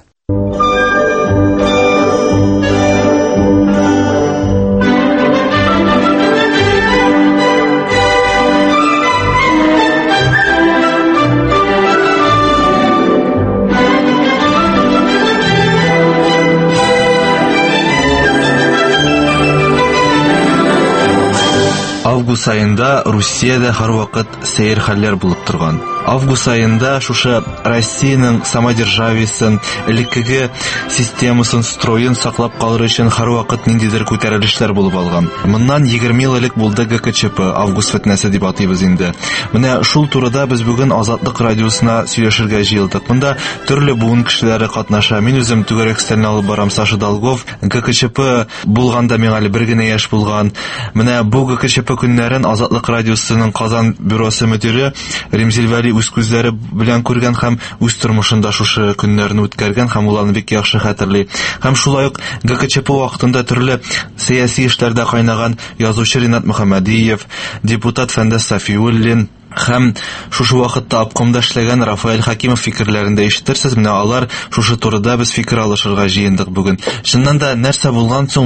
Август айында Русиядә һәрвакыт сәер хәлләр булып торган. Август айында шушы Россиянең самодержавиесен, элеккеге системасын, строен саклап калыр өчен һәрвакыт ниндидер күтәрелешләр булып алган. Моннан 20 ел элек булды ГКЧП, август фетнәсе дип атыйбыз инде. Менә шул турыда без бүген Азатлык радиосына сөйләшергә җыелдык. Монда төрле буын кешеләре катнаша. Мин үзем түгәрәк өстәлне алып барам, Саша Долгов. ГКЧП булганда миңа әле бер генә яшь булган. Менә бу ГКЧП көннәрен Азатлык радиосының Казан бюросы мөдире Римзил Вәли үз күзләре белән күргән һәм үз тормышында шушы көннәрне үткәргән һәм уларны бик яхшы хәтерли. Һәм шулай ук ГКЧП вакытында төрле сәяси эшләрдә кайнаган язучы Ринат Мөхәммәдиев, депутат Фәндәс Сафиуллин һәм шушы вакытта обкомда эшләгән Рафаэль Хакимов фикерләрендә ишетерсез, менә алар шушы турыда без фикер алышырга җыендык бүген. Шуннан да нәрсә булган соң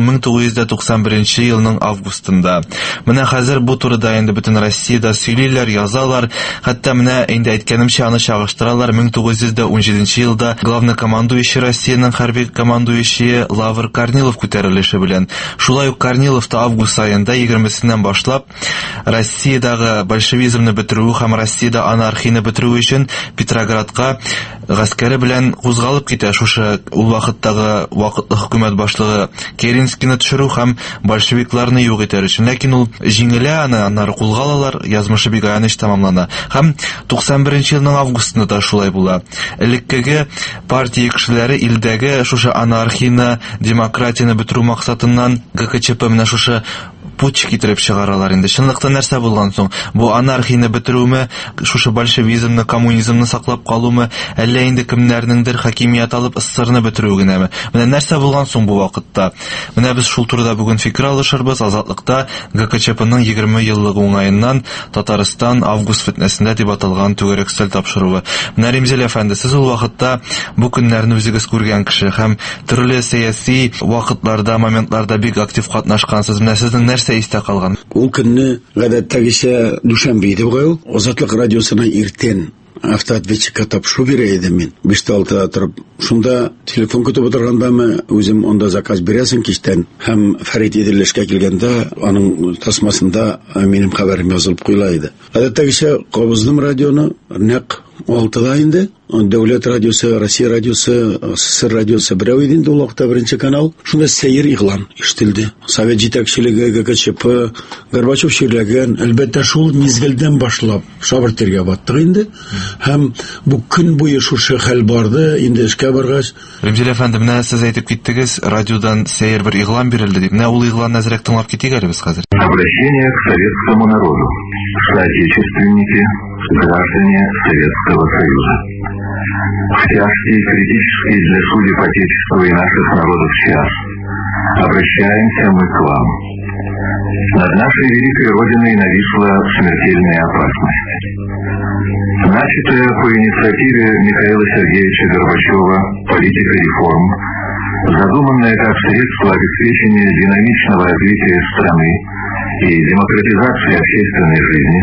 1991 елның августында. Менә хәзер бу турыда инде бөтен Россиядә сөйлиләр, язалар, хәтта менә инде әйткәнемчә аны чагыштыралар. 1917 елда главный командующий Россиянең хәрби командующие Лавр Корнилов күтәрелеше белән. Шулай ук Корнилов та август айында 20-сеннән башлап Россиядагы большевизмны һәм Россиядә анархияны бетерү өчен Петроградка гаскәре белән кузгалып китә. Шушы ул вакыттагы вакытлы хөкүмәт башлыгы Керенскийны төшерү һәм большевикларны юк итәр өчен. Ләкин ул җиңелә, аннары кулга алалар, язмышы бик аяныч тамамлана. Һәм 91 елның августында да шулай була. Элеккеге партия кешеләре илдәге шушы анархияны, демократияны бетерү максатыннан ГКЧП менә шушы путч китереп чыгаралар инде. Чынлыкта нәрсә булган соң? Бу анархияны бетерүме, шушы большевизмны, коммунизмны саклап калумы, әллә инде кемнәрнеңдер хакимият алып СССРны бетерү генәме? Менә нәрсә булган соң бу вакытта? Менә без шул турыда бүген фикер алышырбыз. Азатлыкта ГКЧПның 20 еллык уңаеннан Татарстан август фетнәсендә дип аталган түгәрәк өстәл тапшыруы. Менә Римзил әфәнде, сез ул вакытта бу көннәрне үзегез күргән кеше һәм төрле сәяси вакытларда, моментларда бик актив катнашкансыз. Менә сезнең нәрсә истә калган? Ул көнне гадәттәгечә дүшәмбе иде бугай. Азатлык радиосына иртен автоответчикка тапшыру бирә идем мин. 5-6 торып, шунда телефон көтеп утыргандамы, үзем онда заказ бирәсен кичтән. Һәм Фәрит Иделешкә килгәндә, аның тасмасында минем хәбәрем язылып куела иде. Гадәттәгечә кабыздым радионы, нәкъ 2006-да инде Дәүләт радиосы, Россия радиосы, СССР радиосы берәү иде инде ул вакытта беренче канал. Шунда сәер игълан ишетелде. Совет җитәкчелеге, ГКЧП, Горбачев чирләгән, әлбәттә шул мизгелдән башлап шабыртырга баттык инде. Һәм бу көн буе шушы хәл барды, инде эшкә баргач. Римзил әфәнде, менә сез әйтеп киттегез, радиодан сәер бер игълан бирелде дип. Менә ул игълан әзрәк тыңлап китик әле без хәзер. Обращение к советскому народу. Соотечественники, граждане Советского Союза. В тяжкий и критический для судеб Отечества и наших народов час обращаемся мы к вам. Над нашей великой Родиной нависла смертельная опасность. Начатая по инициативе Михаила Сергеевича Горбачева политика реформ, задуманная как средство обеспечения динамичного развития страны и демократизации общественной жизни,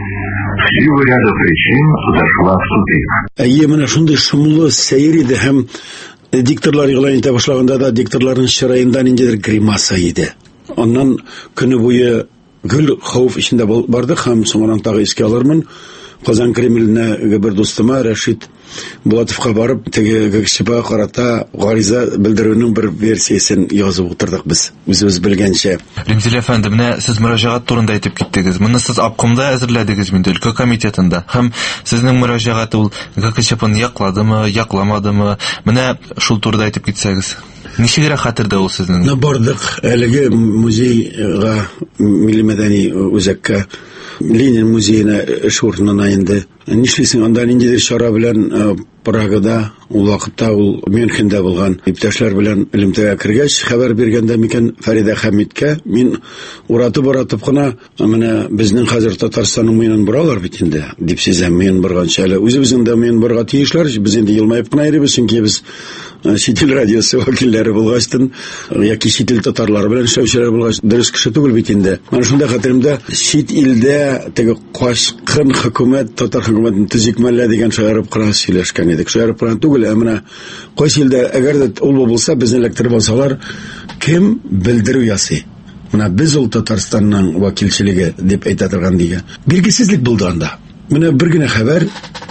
в силу ряда причин зашла в тупик. Менә шундый шомлы сәер иде һәм дикторлар игълан итә башлаганда да дикторларның чыраенда ниндидер гримаса иде. Аннан көне буе гөл хәүф ичендә бардык һәм соңыннан тагы искә алырмын. Казан Кремленә бер дустыма Рәшит Булатовка барып, теге ГКЧП карата гариза белдерүнең бер версиясын язып утырдык без, үзебез белгәнчә. Римзил әфәнде, менә сез мөрәҗәгать турында әйтеп киттегез. Моны сез обкомда әзерләдегез инде, өлкә комитетында. Һәм сезнең мөрәҗәгать ул ГКЧПны якладымы, якламадымы? Менә шул турыда әйтеп китсәгез. Ничегрәк хәтердә ул сезнең? Бардык, әлеге музейга, милли мәдәни үзәккә, Ленин музейына эш урынына инде. Нишлисең, анда ниндидер чара белән Прагада, ул вакытта ул Мюнхендә булган иптәшләр белән элемтәгә кергәч, хәбәр биргәндә микән Фәридә Хәмиткә, мин уратып кына, менә безнең хәзер Татарстанның муенын боралар бит инде, дип сизәм, муен борганча әле үзебезнең дә муен борга тиешләр, без инде елмаеп кына йөрибез, чөнки без Читил радиосы вәкилләре булгачтын, яки читил татарлары белән эшләүчеләр булгач, дөрес кеше түгел бит инде. Менә шунда хәтеремдә чит илдә теге кашкын хөкүмәт, татар хөкүмәтен төзекмәллә дигән шаярып кына сөйләшкән идек. Шаярып кына түгел, менә кайсы илдә әгәр дә ул булса, безне электр булсалар, кем белдерү ясый. Менә без ул Татарстанның вәкилчелеге дип әйтә торган дигән. Билгесезлек булды анда. Менә бер генә хәбәр,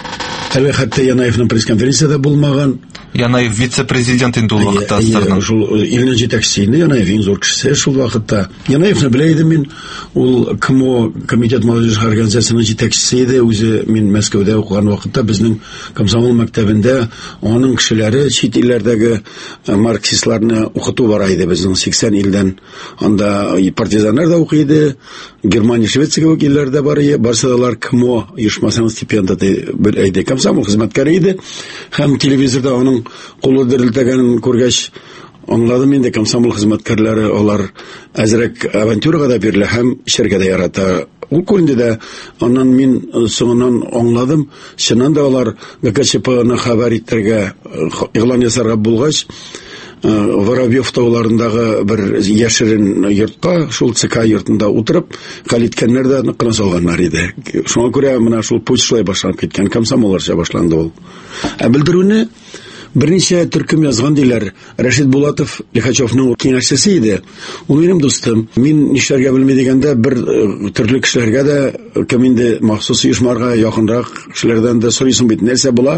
әле хәтта Янаевның пресс-конференцияда булмаган. Янаев вице-президент инде ул вакытта Астарның. Шул илне җитәкчесе инде, Янаев иң зур кеше шул вакытта. Янаевны белә идем мин, ул КМО, Комитет молодежь организациясының җитәкчесе иде, үзе мин Мәскәүдә укыган вакытта безнең комсомол мәктәбендә аның кешеләре чит илләрдәге марксистларны укыту бара иде безнең 80 илдән. Анда партизаннар да укый иде, Германия, Швеция кебек илләрдә бар иде, барсалар КМО оешмасының стипендияты бер әйде комсомол хезмәткәре иде, һәм телевизорда аның кулы дерелтәгәнен күргәч, аңладым инде комсомол хезмәткәрләре алар әзрәк авантюрага да бирелә һәм эшәргә дә ярата. Ул күренде дә, аннан мин соңыннан аңладым, чыннан да алар ГКЧПны хәбәр итәргә, игълан ясарга булгач, Воробьев тауларындагы бер яшерен йортка, шул ЦК йортында утырып, хәлиткәннәр дә нык кына салганнар иде. Шуңа күрә менә шул путь шулай башланып киткән, комсомолларча башланды ул. Белдерүне берничә төркем язган диләр. Рәшит Булатов Лихачевның киңәшчесе иде. Ул минем дустым. Мин нишләргә белми дигәндә бер төрле кешеләргә дә, кем инде махсус оешмаларга якынрак кешеләрдән дә сорыйсың бит, нәрсә була,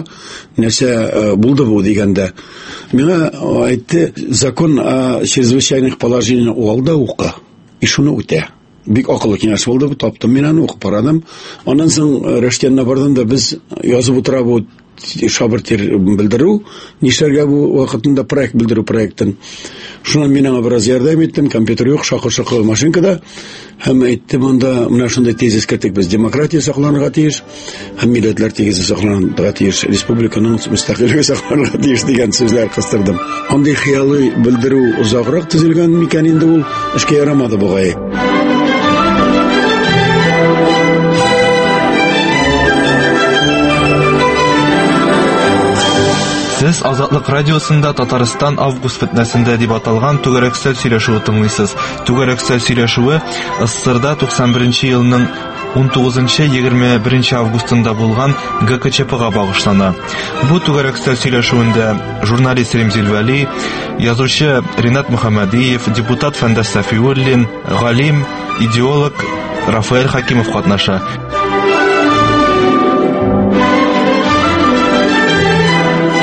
нәрсә булды бу дигәндә. Миңа әйтте, закон о чрезвычайных положениях алда укы. И шуны үтә. Бик акыллы киңәш булды, таптым мин аны укып барадым. Аннан соң Рәштәннә бардым да біз язып утыра бу шабыртыр белдерү, нишләргә бу вакытында проект белдерү проектын. Шуны мин аңа бераз ярдәм иттем, компьютер юк, шакыр-шакыр машинкада. Һәм әйттем, анда менә шундай тезис кертик, без демократия сакланырга тиеш, һәм милләтләр тезис сакланырга тиеш, республиканың мөстәкыйльлеге сакланырга тиеш дигән сүзләр кыстырдым. Андый хыялый белдерү узаграк төзелгән микән инде ул, эшкә ярамады бугай. Сез Азатлык радиосында Татарстан август фетнәсендә дип аталган түгәрәксәл сөйләшүе тыңлыйсыз. Түгәрәксәл сөйләшүе СССРда 91 елның 19-21 августында булган ГКЧПга багышлана. Бу түгәрәксәл сөйләшүендә журналист Римзил Вәли, язучы Ринат Мөхәммәдиев, депутат Фәндәс Сафиуллин, галим, идеолог Рафаэль Хакимов катнаша.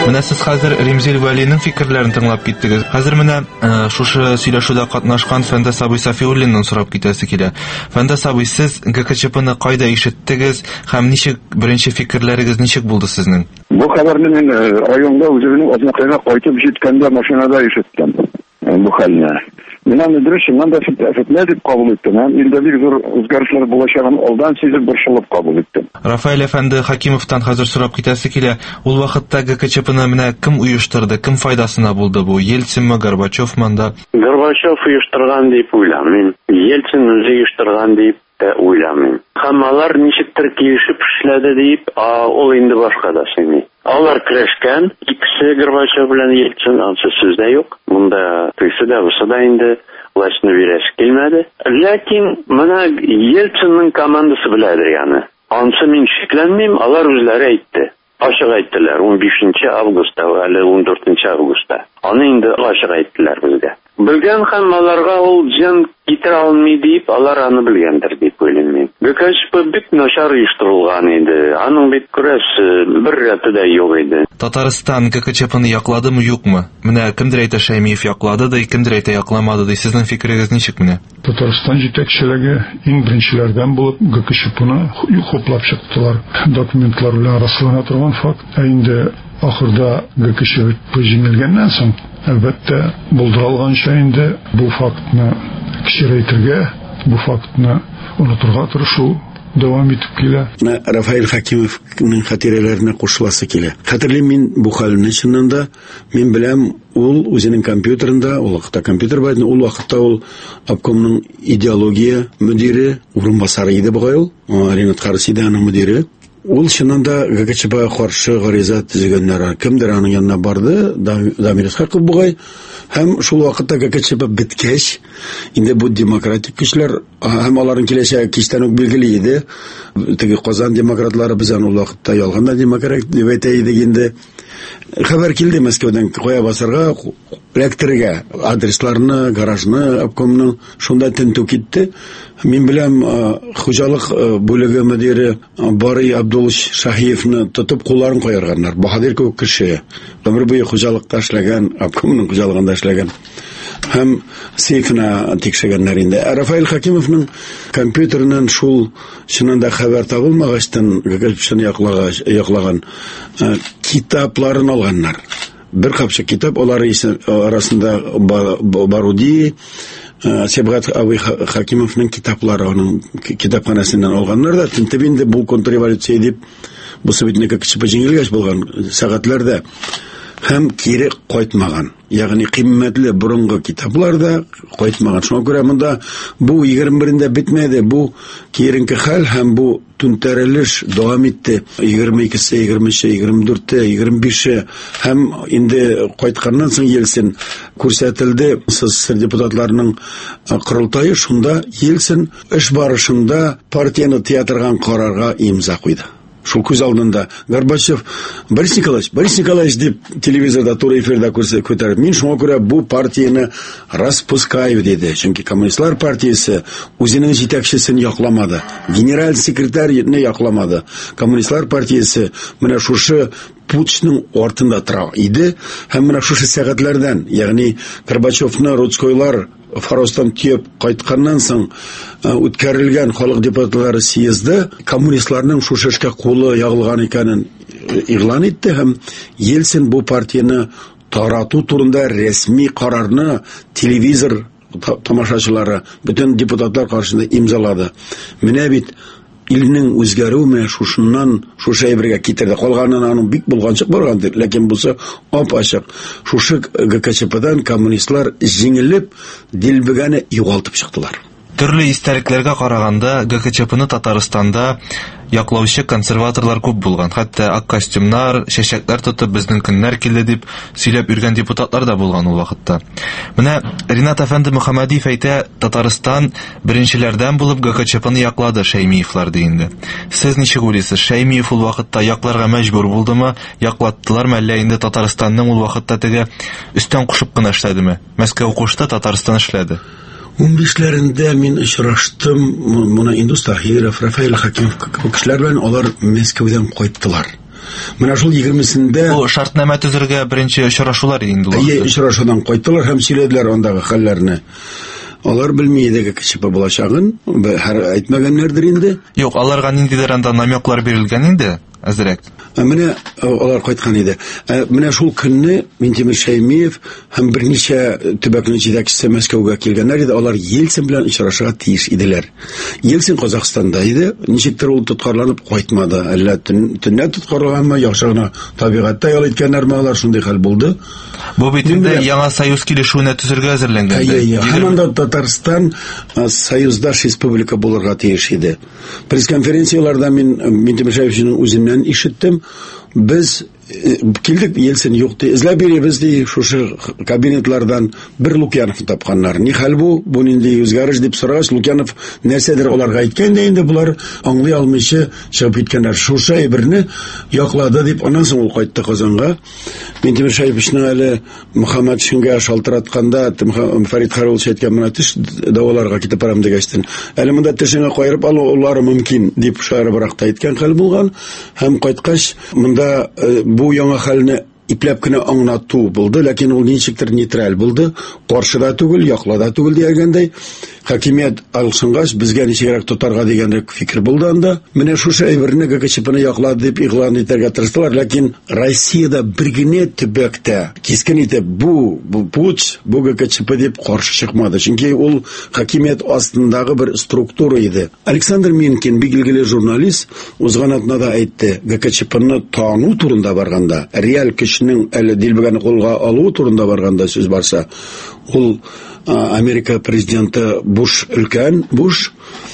Менә сез хәзер Римзил Вәлинең фикерләрен тыңлап киттегез. Хәзер менә шушы сөйләшүдә катнашкан Фәндәс абый Сафиуллиннан сорап китәсе килә. Фәндәс абый, сез ГКЧПны кайда ишеттегез һәм ничек беренче фикерләрегез ничек булды сезнең? Бу хәбәрне мин районда үземнең Азмакайга кайтып җиткәндә машинада ишеттем. Бу хәлне. Мен аны дөресен дә фетнә дип кабул иттем. Һәм илдә бик зур үзгәрешләр булачагын алдан сизеп борчылып кабул иттем. Рафаэль әфәнде Хакимовтан хәзер сорап китәсе килә. Ул вакытта ГКЧПны менә кем оештырды, кем файдасына булды бу? Ельцинме, Горбачевмы да? Горбачев оештырган дип уйламыйм. Ельцин үзе оештырган дип уйламыйм. Һәм алар ничектер килешеп эшләде дип, ул инде башка да сөйли. Алар көрәшкән, икесе Горбачев белән Ельцин, ансы сүз дә юк. Монда тыйсы да булса да инде властьны бирәс килмәде. Ләкин менә Ельцинның командасы беләдер яны. Ансы мин шикләнмим, алар үзләре әйтте. Ачык әйттеләр 15 августта, әле 14 августта. Аны инде ачык әйттеләр безгә. Белгән һәм аларга ул җан китерә алмый дип, алар аны белгәндер дип уйлыйм. ГКЧП бик начар оештырылган иде. Аның бит көрәш бер рәте дә юк иде. Татарстан ГКЧПны якладымы, юкмы? Менә кемдер әйтә Шәймиев яклады да, кемдер әйтә якламады ди. Сезнең фикерегез ничек менә? Татарстан җитәкчелеге иң беренчеләрдән булып ГКЧПны хуплап чыктылар. Документлар белән раслана торган факт. Инде ахырда ГКЧП җиңелгәннән соң, әлбәттә, булдырылганча инде бу фактны кичерейтергә, бу фактны онытырга тырышу дәвам итеп килә. Рафаэль Хакимовның хатирәләренә кушыласы килә. Хәтерлим мин бу хәлне чыннан да, мин беләм, ул үзенең компьютерында, ул вакытта компьютер бар, ул вакытта ул обкомның идеология мөдире, урынбасары иде бугай ул, Ринат Харсиданың мөдире. Ул чыннан да ГКЧП каршы гариза төзегәннәр. Кемдер аның янына барды, Дамир Исхаков бугай, һәм шул вакытта ГКЧП биткәч, инде бу демократик көчләр, һәм аларның киләчәге кичтән үк билгеле иде. Теге Казан демократлары без аны ул вакытта ялганда демократ дип әйтә идек инде. Хәбәр килде Мәскәүдән, кая басарга, ректорга адресларны, гаражны, обкомның шунда тентү китте. Мин беләм, хуҗалык бүлеге мөдире Барый Абдулович Шаһиевны тотып кулларын куярганнар. Баһадир күк кеше. Ömür буе хуҗалыкта эшләгән, обкомның хуҗалыгында эшләгән. Һәм сейфына тикшергәннәр инде. Рафаэль Хакимовның компьютерыннан шул чыннан да хәбәр табылмагачтан ГКЧПны яклаган китапларын алганнар. Бер капчык китап, алар арасында Баруди, Себгат абый Хакимовның китаплары, аның китапханасыннан алганнар да, тинтеп инде бу контрреволюция дип, бу советник ГКЧП җиңелгәч булган сәгатьләрдә һәм кире кайтмаган. Ягъни кыйммәтле борынгы китаплар да кайтмаган. Шуңа күрә монда бу 21-дә битмәде, бу киренке хәл һәм бу түнтәрелеш дәвам итте. 22-се, 23-се, 24-те, 25-се һәм инде кайтканнан соң Ельцин күрсәтелде. СССР депутатларының курултайы шунда Ельцин эш барышында партияны театрган карарга имза куйды. Шул күз алдында Горбачев Борис Николаевич дип телевизорда туры эфирда күтәреп, мин шуңа күрә бу партияны распускаю диде. Чөнки коммунистлар партиясе үзенең җитәкчесен якламады, генераль секретарьны якламады. Коммунистлар партиясе менә шушы путчның артында тора иде һәм менә шушы сәгатьләрдән, ягъни Горбачевны Рудскойлар Форостан тиеп кайтканнан соң үткәрелгән халык депутатлары съезды коммунистларның шушы эшкә кулы ягылган икәнен игълан итте һәм Ельцин бу партияны тарату турында рәсми карарны телевизор тамашачылары, бөтен депутатлар каршында имзалады. Менә бит илнең үзгәрүе менә шушыннан шушы әйбергә китерде. Калганнан аның бик булганчык баргандыр, ләкин булса ап-ачык. Шушы ГКЧПдан коммунистлар җиңелеп, дилбегәне югалтып чыктылар. Төрле истәлекләргә караганда ГКЧПны Татарстанда яклаучы консерваторлар күп булган. Хәтта ак костюмнар, чәчәкләр тотып безнең көннәр килде дип сөйләп йөргән депутатлар да булган ул вакытта. Менә Ринат әфәнде Мөхәммәдиев әйтә, Татарстан беренчеләрдән булып ГКЧПны яклады Шәймиевлар дигәндә. Сез ничек уйлыйсыз? Шәймиев ул вакытта якларга мәҗбүр булдымы? Яклаттылармы, әллә инде Татарстанның ул вакытта теге өстән кушып кына эшләдеме? Мәскәү кушты, Татарстан эшләде. 15-ләрендә мин очраштым, моны Индус Таһиров, Рафаэль Хакимов кешеләр белән, алар Мәскәүдән кайттылар. Менә шул 20-сендә бу шартнама төзергә беренче очрашулар инде улар. Очрашудан кайттылар һәм сөйләделәр андагы хәлләрне. Алар білмей идеге КЧП булачагын, әйтмәгәннәрдер инде. Юк, аларга ниндидер анда намеклар бирелгән инде, әзрәк. Менә алар кайткан иде. Менә шул көнне Минтимер Шәймиев һәм берничә төбәкнең җитәкчесе Мәскәүгә килгәннәр иде. Алар Ельцин белән очрашырга тиеш иделәр. Ельцин Казахстанда иде. Ничектер ул тоткарланып кайтмады. Әллә төнлә тоткарлаганмы, яхшы гына табигатьтә ял иткәннәрме, алар шундый хәл булды. Бу бит инде яңа союз килешүенә төзергә әзерләнгән. Һәм анда Татарстан союздаш республика булырга тиеш иде. Пресс-конференцияларда мин Минтимер Шәймиевның үзеннән ишеттем. Без килдек, Ельцин юкты. Эзләп биребез ди, шушы кабинетлардан бер Лукьянов тапканнар. Ни хәл бу? Бу нинди үзгәреш дип сорагач, Лукьянов нәрсәдер аларга әйткән дә инде булар аңлый алмыйча чыгып киткәннәр. Шушы әйберне яклады дип, аннан соң ул кайтты Казанга. Минтимер Шәймиевның әле Мөхәммәд Шингә шалтыратканда Фәрит Харулович әйткән менә теш дәваларга китеп барам дигәчтен. Әле монда тешеңә кайрып алулары мөмкин дип шаярыбрак та әйткән хәл булган. Һәм кайткач монда бу яңа хәлне ипләп кенә аңлату булды, ләкин ул ничектер нейтраль булды, каршыда түгел, яклада түгел дигәндәй. Хакимият алышынгач безгә ничегрәк тотарга дигән фикер булды анда. Менә шушы әйберне ГКЧПны яклады дип игълан итәргә тырыштылар, ләкин Россиядә бер генә төбәктә кискен итеп бу путь, бу ГКЧП дип каршы чыкмады. Чөнки ул хакимият астындагы бер структура иде. Александр Минкин, билгеле журналист, узган атнада әйтте, ГКЧПны тану турында барганда, реаль кешенең әле дилбегәне кулга алу турында барганда сүз барса, ул Америка президенты Буш өлкән, Буш,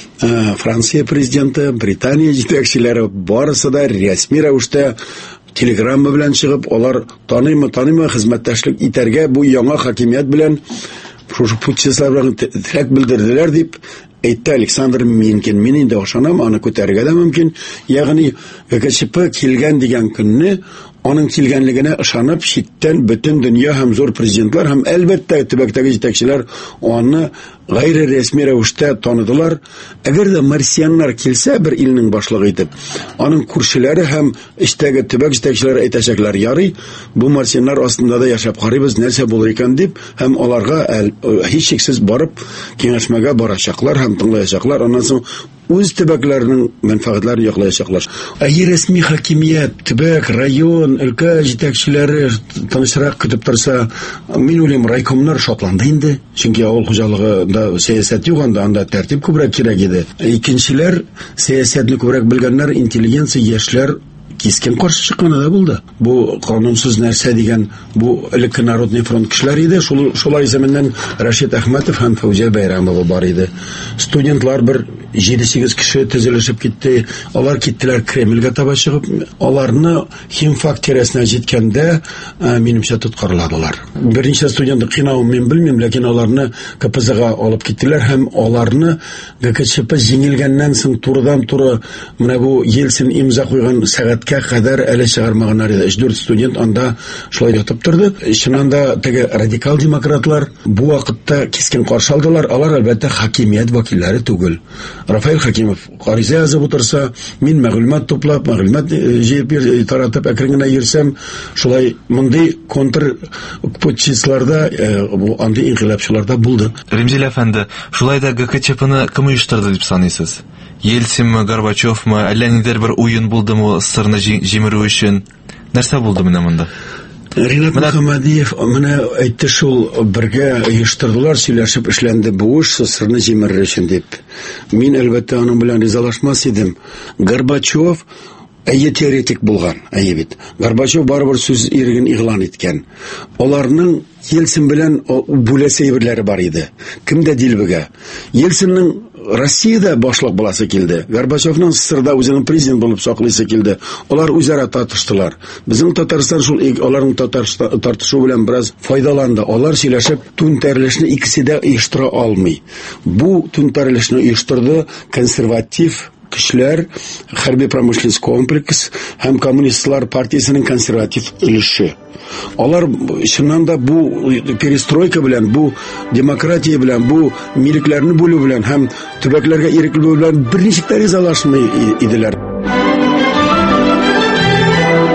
Франция президенты, Британия җитәкчеләре барысы да рәсми рәвештә телеграмма белән чыгып, алар таныймы хезмәттәшлек итәргә бу яңа хакимият белән шушы путчислар белән теләк белдерделәр дип әйтте Александр Минкин. Мин инде ошанам, аны күтәрергә дә мөмкин. Ягъни ГКЧП килгән дигән көнне аның килгәнлегенә ышанып, читтән бөтен дөнья һәм зур президентлар һәм әлбәттә төбәктәге җитәкчеләр аны гайры рәсми рәвештә таныдылар. Әгәр дә марсианнар килсә бер илнең башлыгы итеп, аның күршеләре һәм эчтәге төбәк җитәкчеләре әйтәчәкләр, ярый, бу марсианнар астында да яшәп карыйбыз, нәрсә булыр икән дип, һәм аларга һичшиксез барып киңәшмәгә барачаклар һәм тыңлаячаклар, аннан соң үз төбәкләренең мәнфәгатьләрен яклаячаклар. Рәсми хакимият, төбәк, район, өлкә җитәкчеләре тынычрак көтеп торса, мин уйлыйм, райкомнар шатланды инде. Чөнки авыл хуҗалыгында сәясәт юк, анда тәртип күбрәк кирәк иде. Икенчеләр, сәясәтне күбрәк белгәннәр, интеллигенция, яшьләр кискен каршы чыкканы да булды. Бу канунсыз нәрсә дигән бу элекке Народный фронт кешеләре иде. Шулай заманнан Рашид Әхмәтов һәм Фәүзия Бәйрәмова бар иде. Студентлар бер 7-8 кеше төзелешеп китте. Алар киттеләр Кремльгә таба чыгып, аларны химфак тирәсенә җиткәндә минемчә тоткарладылар. Берничә студентны кыйнауын мин белмим, ләкин аларны КПЗга алып киттеләр һәм аларны ГКЧП җиңелгәннән соң турыдан-туры менә бу Ельцин имза куйган сәгатькә кадәр әле чыгармаганнар иде. 4 студент анда шулай ятып торды. Чыннан да теге радикал демократлар бу вакытта кискен каршы алдылар. Алар әлбәттә хакимият вәкилләре түгел. Рафаэль Хакимов гариза язып утырса, мин мәгълүмат туплап, мәгълүмат җыеп таратып әкрен генә йөрсәм, шулай мондый контр путчистларда, бу андый инкыйлабчыларда булды. Римзил әфәнде, шулай да ГКЧПны кем оештырды дип саныйсыз? Ельцинме, Горбачевмы, әллә нидер бер уен булдымы сырны җимерү өчен? Нәрсә булды менә монда? Ринат Мөхәммәдиев менә әйтте, шул бергә оештырдылар, сөйләшеп эшләнде бу эш сырны җимерер өчен дип. Мин әлбәттә аның белән ризалашмас идем. Горбачев теоретик булган, бит. Горбачев барыбер сүз иреген игълан иткән. Аларның Ельцин белән бүләсе әйберләре бар иде. Кемдә дилбегә? Ельцинның Россиядә башлык буласы килде. Горбачевның СССРда үзенең президент булып саклыйсы килде. Алар үзара тартыштылар. Безнең Татарстан шул аларның тартышу белән бераз файдаланды. Алар сөйләшеп тун тәрелешне икесе дә оештыра алмый. Бу тун тәрелешне оештырды консерватив кешеләр, хәрби-промышленческий комплекс һәм коммунистлар партиясының консерватив өлеше. Алар чыннан да бу перестройка белән, бу демократия белән, бу милекләрне бүлү белән һәм төбәкләргә ирекле белән берничә ризалашмый иделәр.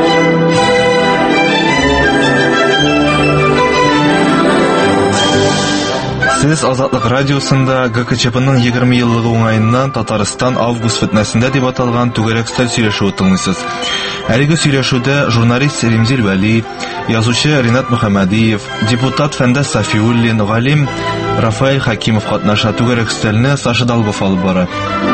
Сез Азатлык радиосында ГКЧПның 20 еллыгы уңаеннан Татарстан август фетнәсендә дип аталган түгәрәк өстәл сөйләшүе тыңлыйсыз. Әлеге сөйләшүдә журналист Римзил Вәли, язучы Ринат Мөхәммәдиев, депутат Фәндәс Сафиуллин, галим Рафаэль Хакимов катнаша. Түгәрәк өстәлне Саша Долгов алып бара.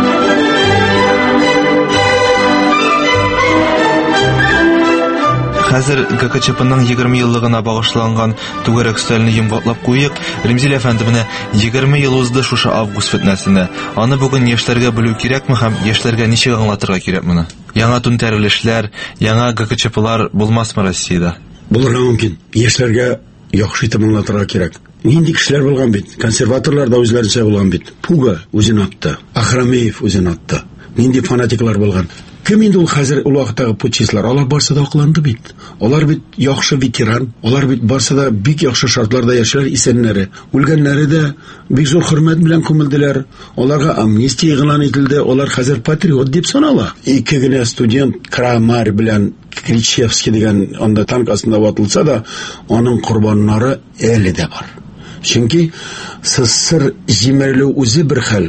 Хәзер ГКЧПның 20 еллыгына багышланган түгәрәк өстәлне йомгаклап куйык. Римзил әфәнде менә 20 ел узды шушы август фетнәсенә. Аны бүген яшьләргә белү кирәкме һәм яшьләргә ничек аңлатырга кирәк моны? Яңа түнтәрелешләр, яңа ГКЧПлар булмасмы Россиядә? Булырга мөмкин. Яшьләргә яхшы итеп аңлатырга кирәк. Нинди кешеләр булган бит? Консерваторлар да үзләренчә булган бит. Пуга үзен атты, Ахрамеев үзен атты. Нинди фанатиклар булган? Кем инде ул хәзер ул вакыттагы путчистлар? Алар барса да акланды бит. Алар бит яхшы ветеран, алар бит барса да бик яхшы шартларда яшәр исәннәре. Үлгәннәре дә бик зур хөрмәт белән күмелделәр. Аларга амнистия игълан ителде. Алар хәзер патриот дип санала. Ике генә студент Крамар белән Кричевский дигән анда танк астында ватылса да, аның курбаннары әле дә бар. Чөнки СССР җимерелү үзе бер хәл,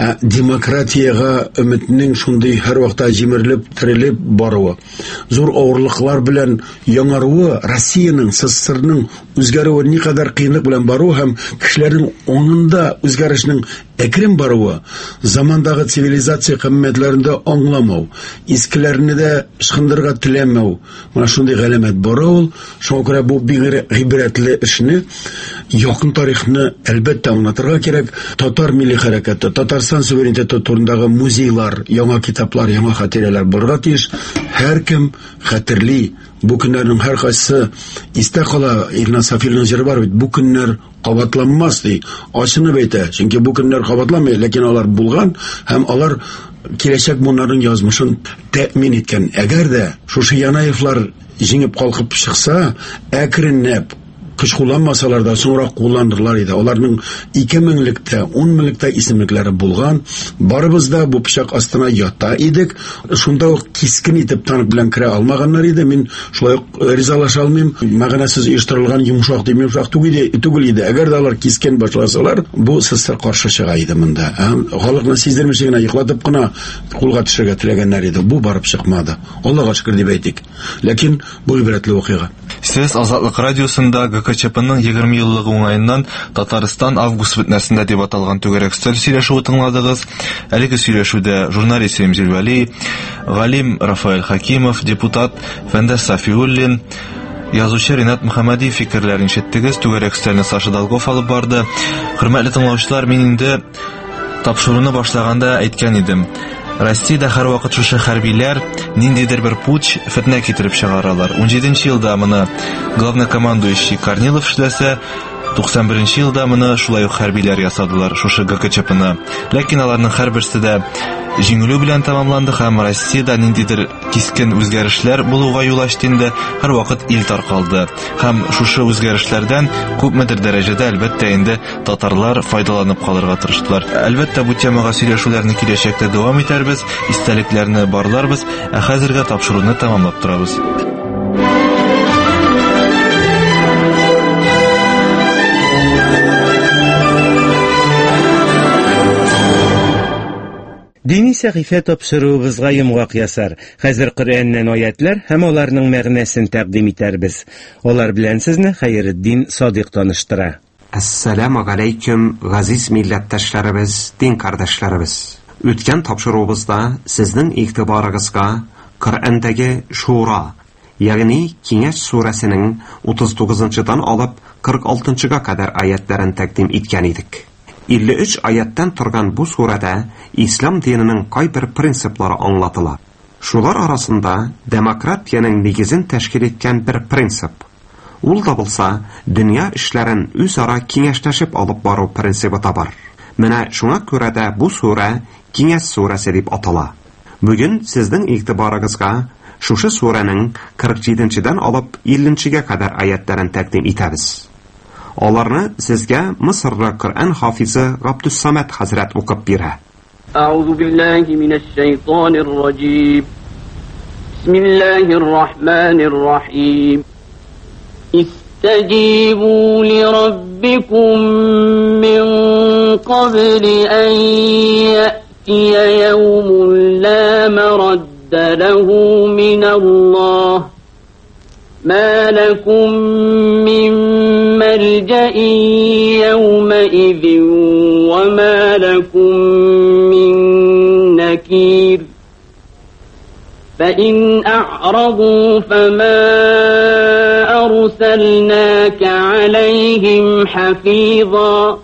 демократиягә өметнең шундый һәр вакытта җимерелеп, терелеп баруы, зур авырлыклар белән яңаруы, Россиянең, СССРның үзгәрүе никадәр кыйнлык белән баруы һәм кешеләрнең онында үзгәрешнең әкрен баруы, замандагы цивилизация кыйммәтләрендә аңламау, искеләрне дә ышкындырырга теләмәү, менә шундый галәмәт бара ул. Шуңа күрә бу бик гыйбрәтле эшне, якын тарихны әлбәттә аңлатырга кирәк. Татар милли хәрәкәте, Татарстан суверенитеты турындагы музейлар, яңа китаплар, яңа хатирәләр булырга тиеш. Һәркем хәтерли. Бу көннәрнең һәр кайсы истә кала. Ирназ Сафиуллин җыры бар бит. Бу көннәр кабатланмас ди. Ачынып әйтә. Чөнки бу көннәр кабатламый, ләкин алар булган һәм алар киләчәк монарның язмышын тәэмин иткән. Әгәр дә шушы Янаевлар җиңеп калкып чыкса, әкренләп көч кулланмасалар да соңрак кулландырлар иде. Аларның 2000-лектә, 10,000-лектә исемлекләре булган. Барыбыз да бу пычак астына ята идек. Шунда ук кискен итеп танып белән керә алмаганнар иде. Мин шулай ук ризалаша алмыйм. Мәгънәсез оештырылган йомшак дип йомшак түгел иде. Әгәр дә алар кискен башласалар, бу СССР каршы чыга иде монда. Халыкны сиздермичә генә йоклатып кына кулга төшәргә теләгәннәр иде. Бу барып чыкмады. Аллага шөкер дип әйтик. Ләкин бу гыйбрәтле вакыйга. Сез Азатлык радиосында ГКЧПның 20 еллыгы уңаеннан Татарстан август фетнәсендә дип аталган түгәрәк өстәл сөйләшүе тыңладыгыз. Әлеге сөйләшүдә журналист Римзил Вәли, галим Рафаэль Хакимов, депутат Фәндәс Сафиуллин, язучы Ринат Мөхәммәдиев фикерләрен ишеттегез. Түгәрәк өстәлне Саша Долгов алып барды. Хөрмәтле тыңлаучылар, мин инде тапшыруны башлаганда әйткән идем. Россиядә һәр вакыт шушы хәрбиләр ниндидер бер путч, фетнә китереп чыгаралар. 17нче елда моны главнокомандующий Корнилов эшләсә, 91нче елда моны шулай ук хәрбиләр ясадылар шушы ГКЧПны. Ләкин аларның һәрберсе дә җиңелү белән тамамланды һәм Россиядә ниндидер кискен үзгәрешләр булуга юл ачты инде. Һәр вакыт ил таркалды һәм шушы үзгәрешләрдән күпмедер дәрәҗәдә әлбәттә инде татарлар файдаланып калырга тырыштылар. Әлбәттә бу темага сөйләшүләрне киләчәктә дәвам итәрбез, истәлекләрне барларбыз, ә хәзергә тапшыруны тамамлап торабыз. Дини сәхифә тапшыруыбызга йомгак ясар. Хәзер Коръәннән аятлар һәм аларның мәгънәсен тәкъдим итәрбез. Алар белән сезне Хәйретдин Садыйк таныштыра. Ассаламу алейкум, газиз милләттәшләребез, дин кардәшләребез. Үткән тапшыруыбызда сезнең игътибарыгызга Коръәндәге Шура, ягъни Киңәш сүрәсенең 39-дан алып 46-га кадәр аятларын тәкъдим иткән идек. 53 аяттан торган бу сүрәдә ислам диненең кайбер принциплары аңлатыла. Шулар арасында демократияның нигезен тәшкил иткән бер принцип. Ул да булса, дөнья эшләрен үзара киңәшләшеп алып бару принцибы табар. Менә шуңа күрә дә бу сүрә Киңәш сүрәсе дип атала. Бүген сезнең игътибарыгызга шушы сүрәнең 47-дән алып 50-гә кадәр аятларын тәкъдим итәбез. Аларны сезгә Мисырда Коръән хафизы Габдуссамад хәзрәт укып бирә. Аузу биллаһи минәш шайтанир раҗим. Бисмиллаһир рахманир рахим. استجيبوا لربكم من قبل أن يأتي يوم لا مرد له من الله ما لكم من ملجأ يومئذ وما لكم من نكير فإن أعرضوا فما أرسلناك عليهم حفيظا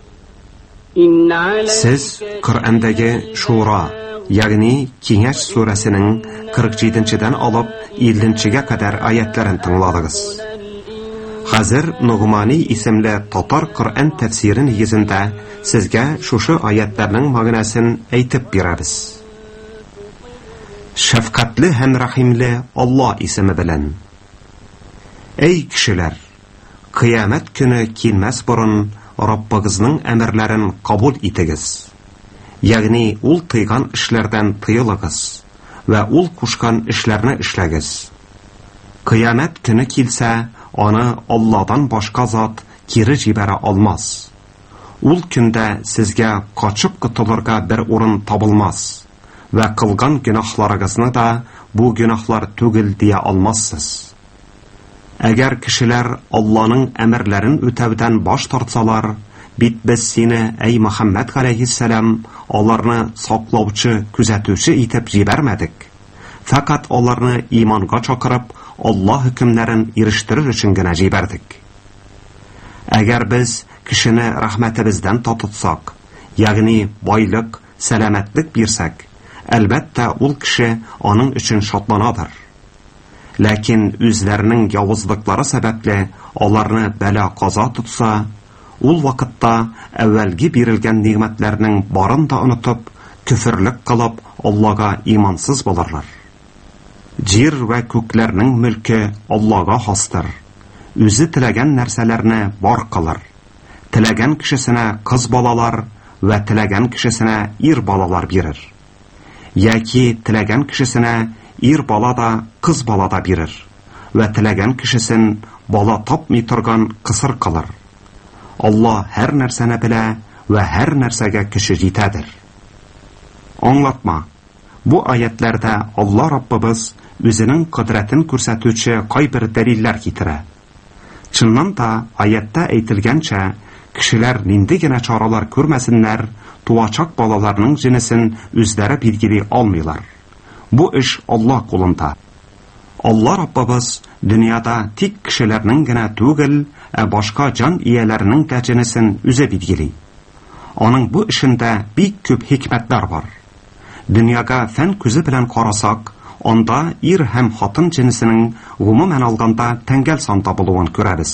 Siz Qur'ondagi Shura, ya'ni Kengash surasining 47-dan olib 50-ga qadar oyatlarini tingladingiz. Hozir Nug'mani ismli Tatar Qur'on tafsiri negizida sizga shu oyatlarning ma'nosini aytib beramiz. Shafqatli ham rahimli Alloh ismi bilan. Ey kishilar, qiyomat kuni kelmas burun Rabbingizning amrlarini qabul etingiz. Ya'ni ul tiygan ishlardan tiyilasiz va ul qo'shgan ishlarni ishlagiz. Qiyomat kuni kelsa, uni Allohdan boshqa zot kiri jibara olmas. Ul kunda sizga qochib qutulurga bir o'rin topilmas va qilgan gunohlaringizni da bu gunohlar tugil deya olmassiz. Agar kishilar Allohning amrlarini o'tavdan bosh tortsalar, biz seni ey Muhammad alayhissalom ularni saqlovchi, kuzatuvchi etib jibarmadik. Faqat ularni iymonga chaqirib, Alloh hukmlarini erishtirish uchungina jibardik. Agar biz kishini rahmatimizdan totitsak, ya'ni boylik, salomatlik bersak, albatta ul kishi uning uchun shodlanadir. Lakin o'zlarining yovuzliklari sababli ularni balo qazo tutsa, ul vaqtda avvalgi berilgan ne'matlarning borini unutib, kufrlik qilib Allohga iymonsiz bo'larlar. Yer va ko'klarning mulki Allohga xosdir. O'zi tilagan narsalarni bor qilar. Tilagan kishisine qiz bolalar va tilagan kishisine er bolalar berir. Yoki tilagan kishisine er bola da qiz bola da berir va tilagan kishisin bola topmay turgan qisir qilar. Alloh har narsani bila va har narsaga kishi yetadir. Anlatma. Bu oyatlarda Alloh Rabbimiz o'zining qudratini ko'rsatuvchi qay bir dalillar keltiradi. Chindan da oyatda aytilgancha kishilar nindigina choralar ko'rmasinlar, tuvachaq bolalarning jinisin o'zlari belgilay olmaylar. Bu ish Alloh qo'linda. Alloh Rabbimiz dunyoda tik kishilarninggina tugil, boshqa jon egalarining jinisin o'zi belgilay. Uning bu ishinda bek ko'p hikmatlar bor. Dunyoga fan ko'zi bilan qarasak, onda er ham xotin jinsining umuman olganda tangal sonda bo'lganini ko'ramiz.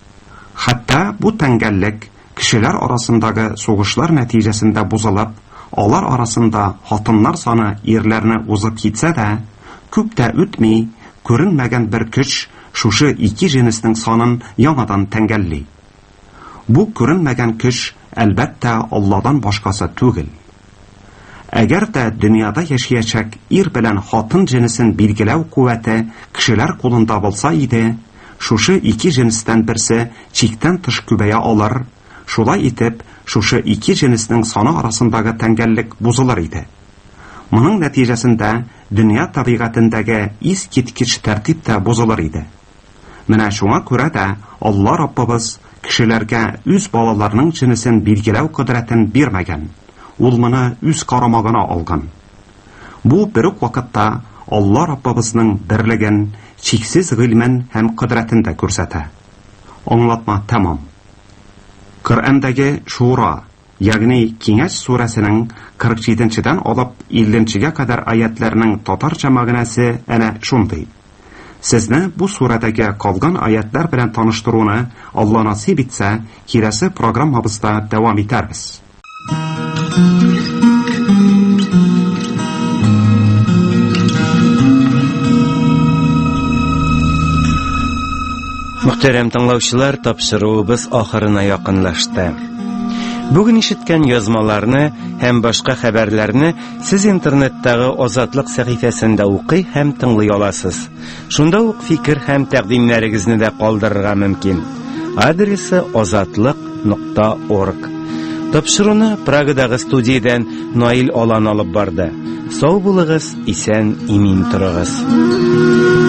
Hatto bu tangallik kishilar orasındagi so'g'ishlar natijasida buzilib, ular orasida xotinlar soni erlarni o'zib ketsa-da, ko'pda o'tmay ko'rinmagan bir kuch shu ikki jinsning sonini yangidan tangalli. Bu ko'rinmagan kuch albatta Allohdan boshqasi tugil. Agarda dunyoda yashayacak er bilan xotin jinsin belgilav quvvati kishilar qo'linda bo'lsa edi, shu ikki jinsdan birsi chekdan tish ko'paya olar, shulay etib shu ikki jinsning soni orasindagi tangallik buzilar edi. Buning natijasida dunyo tabiatidagi ketkich tartibda buzilar edi. Mana shunga ko'ra da Alloh Rabbimiz kishilarga o'z bolalarining jinsin belgilav qudratini bermagan. Ulmana üz qaramagana olgan. Bu bir vaqtda Alloh Rabbimizning birligin, cheksiz ilmin ham qudratini ko'rsatadi. Anlatma tamom. Qur'ondagi Shura, ya'ni Kengash surasining 47-dan olib 50-ga qadar oyatlarining totarcha ma'nosi ana shunday. Sizni bu suradagi qolgan oyatlar bilan tanishtiruvni Alloh nasib etsa, kelasi programmamizda davom etamiz. Muhterem tыңлаучылар, тапшыруыбыз ахырына якынлашты. Бүген ишеткән язмаларны һәм башка хәбәрләрне сез интернеттагы Азатлык сәхифәсендә укый һәм тыңлый аласыз. Шунда ук фикер һәм тәкъдимнәрегезне дә калдырырга мөмкин. Адресы озатлык.org. Тапшыруны Прагадагы студиядан Наил Алан алып барды. Сау булыгыз, исән, имин торыгыз.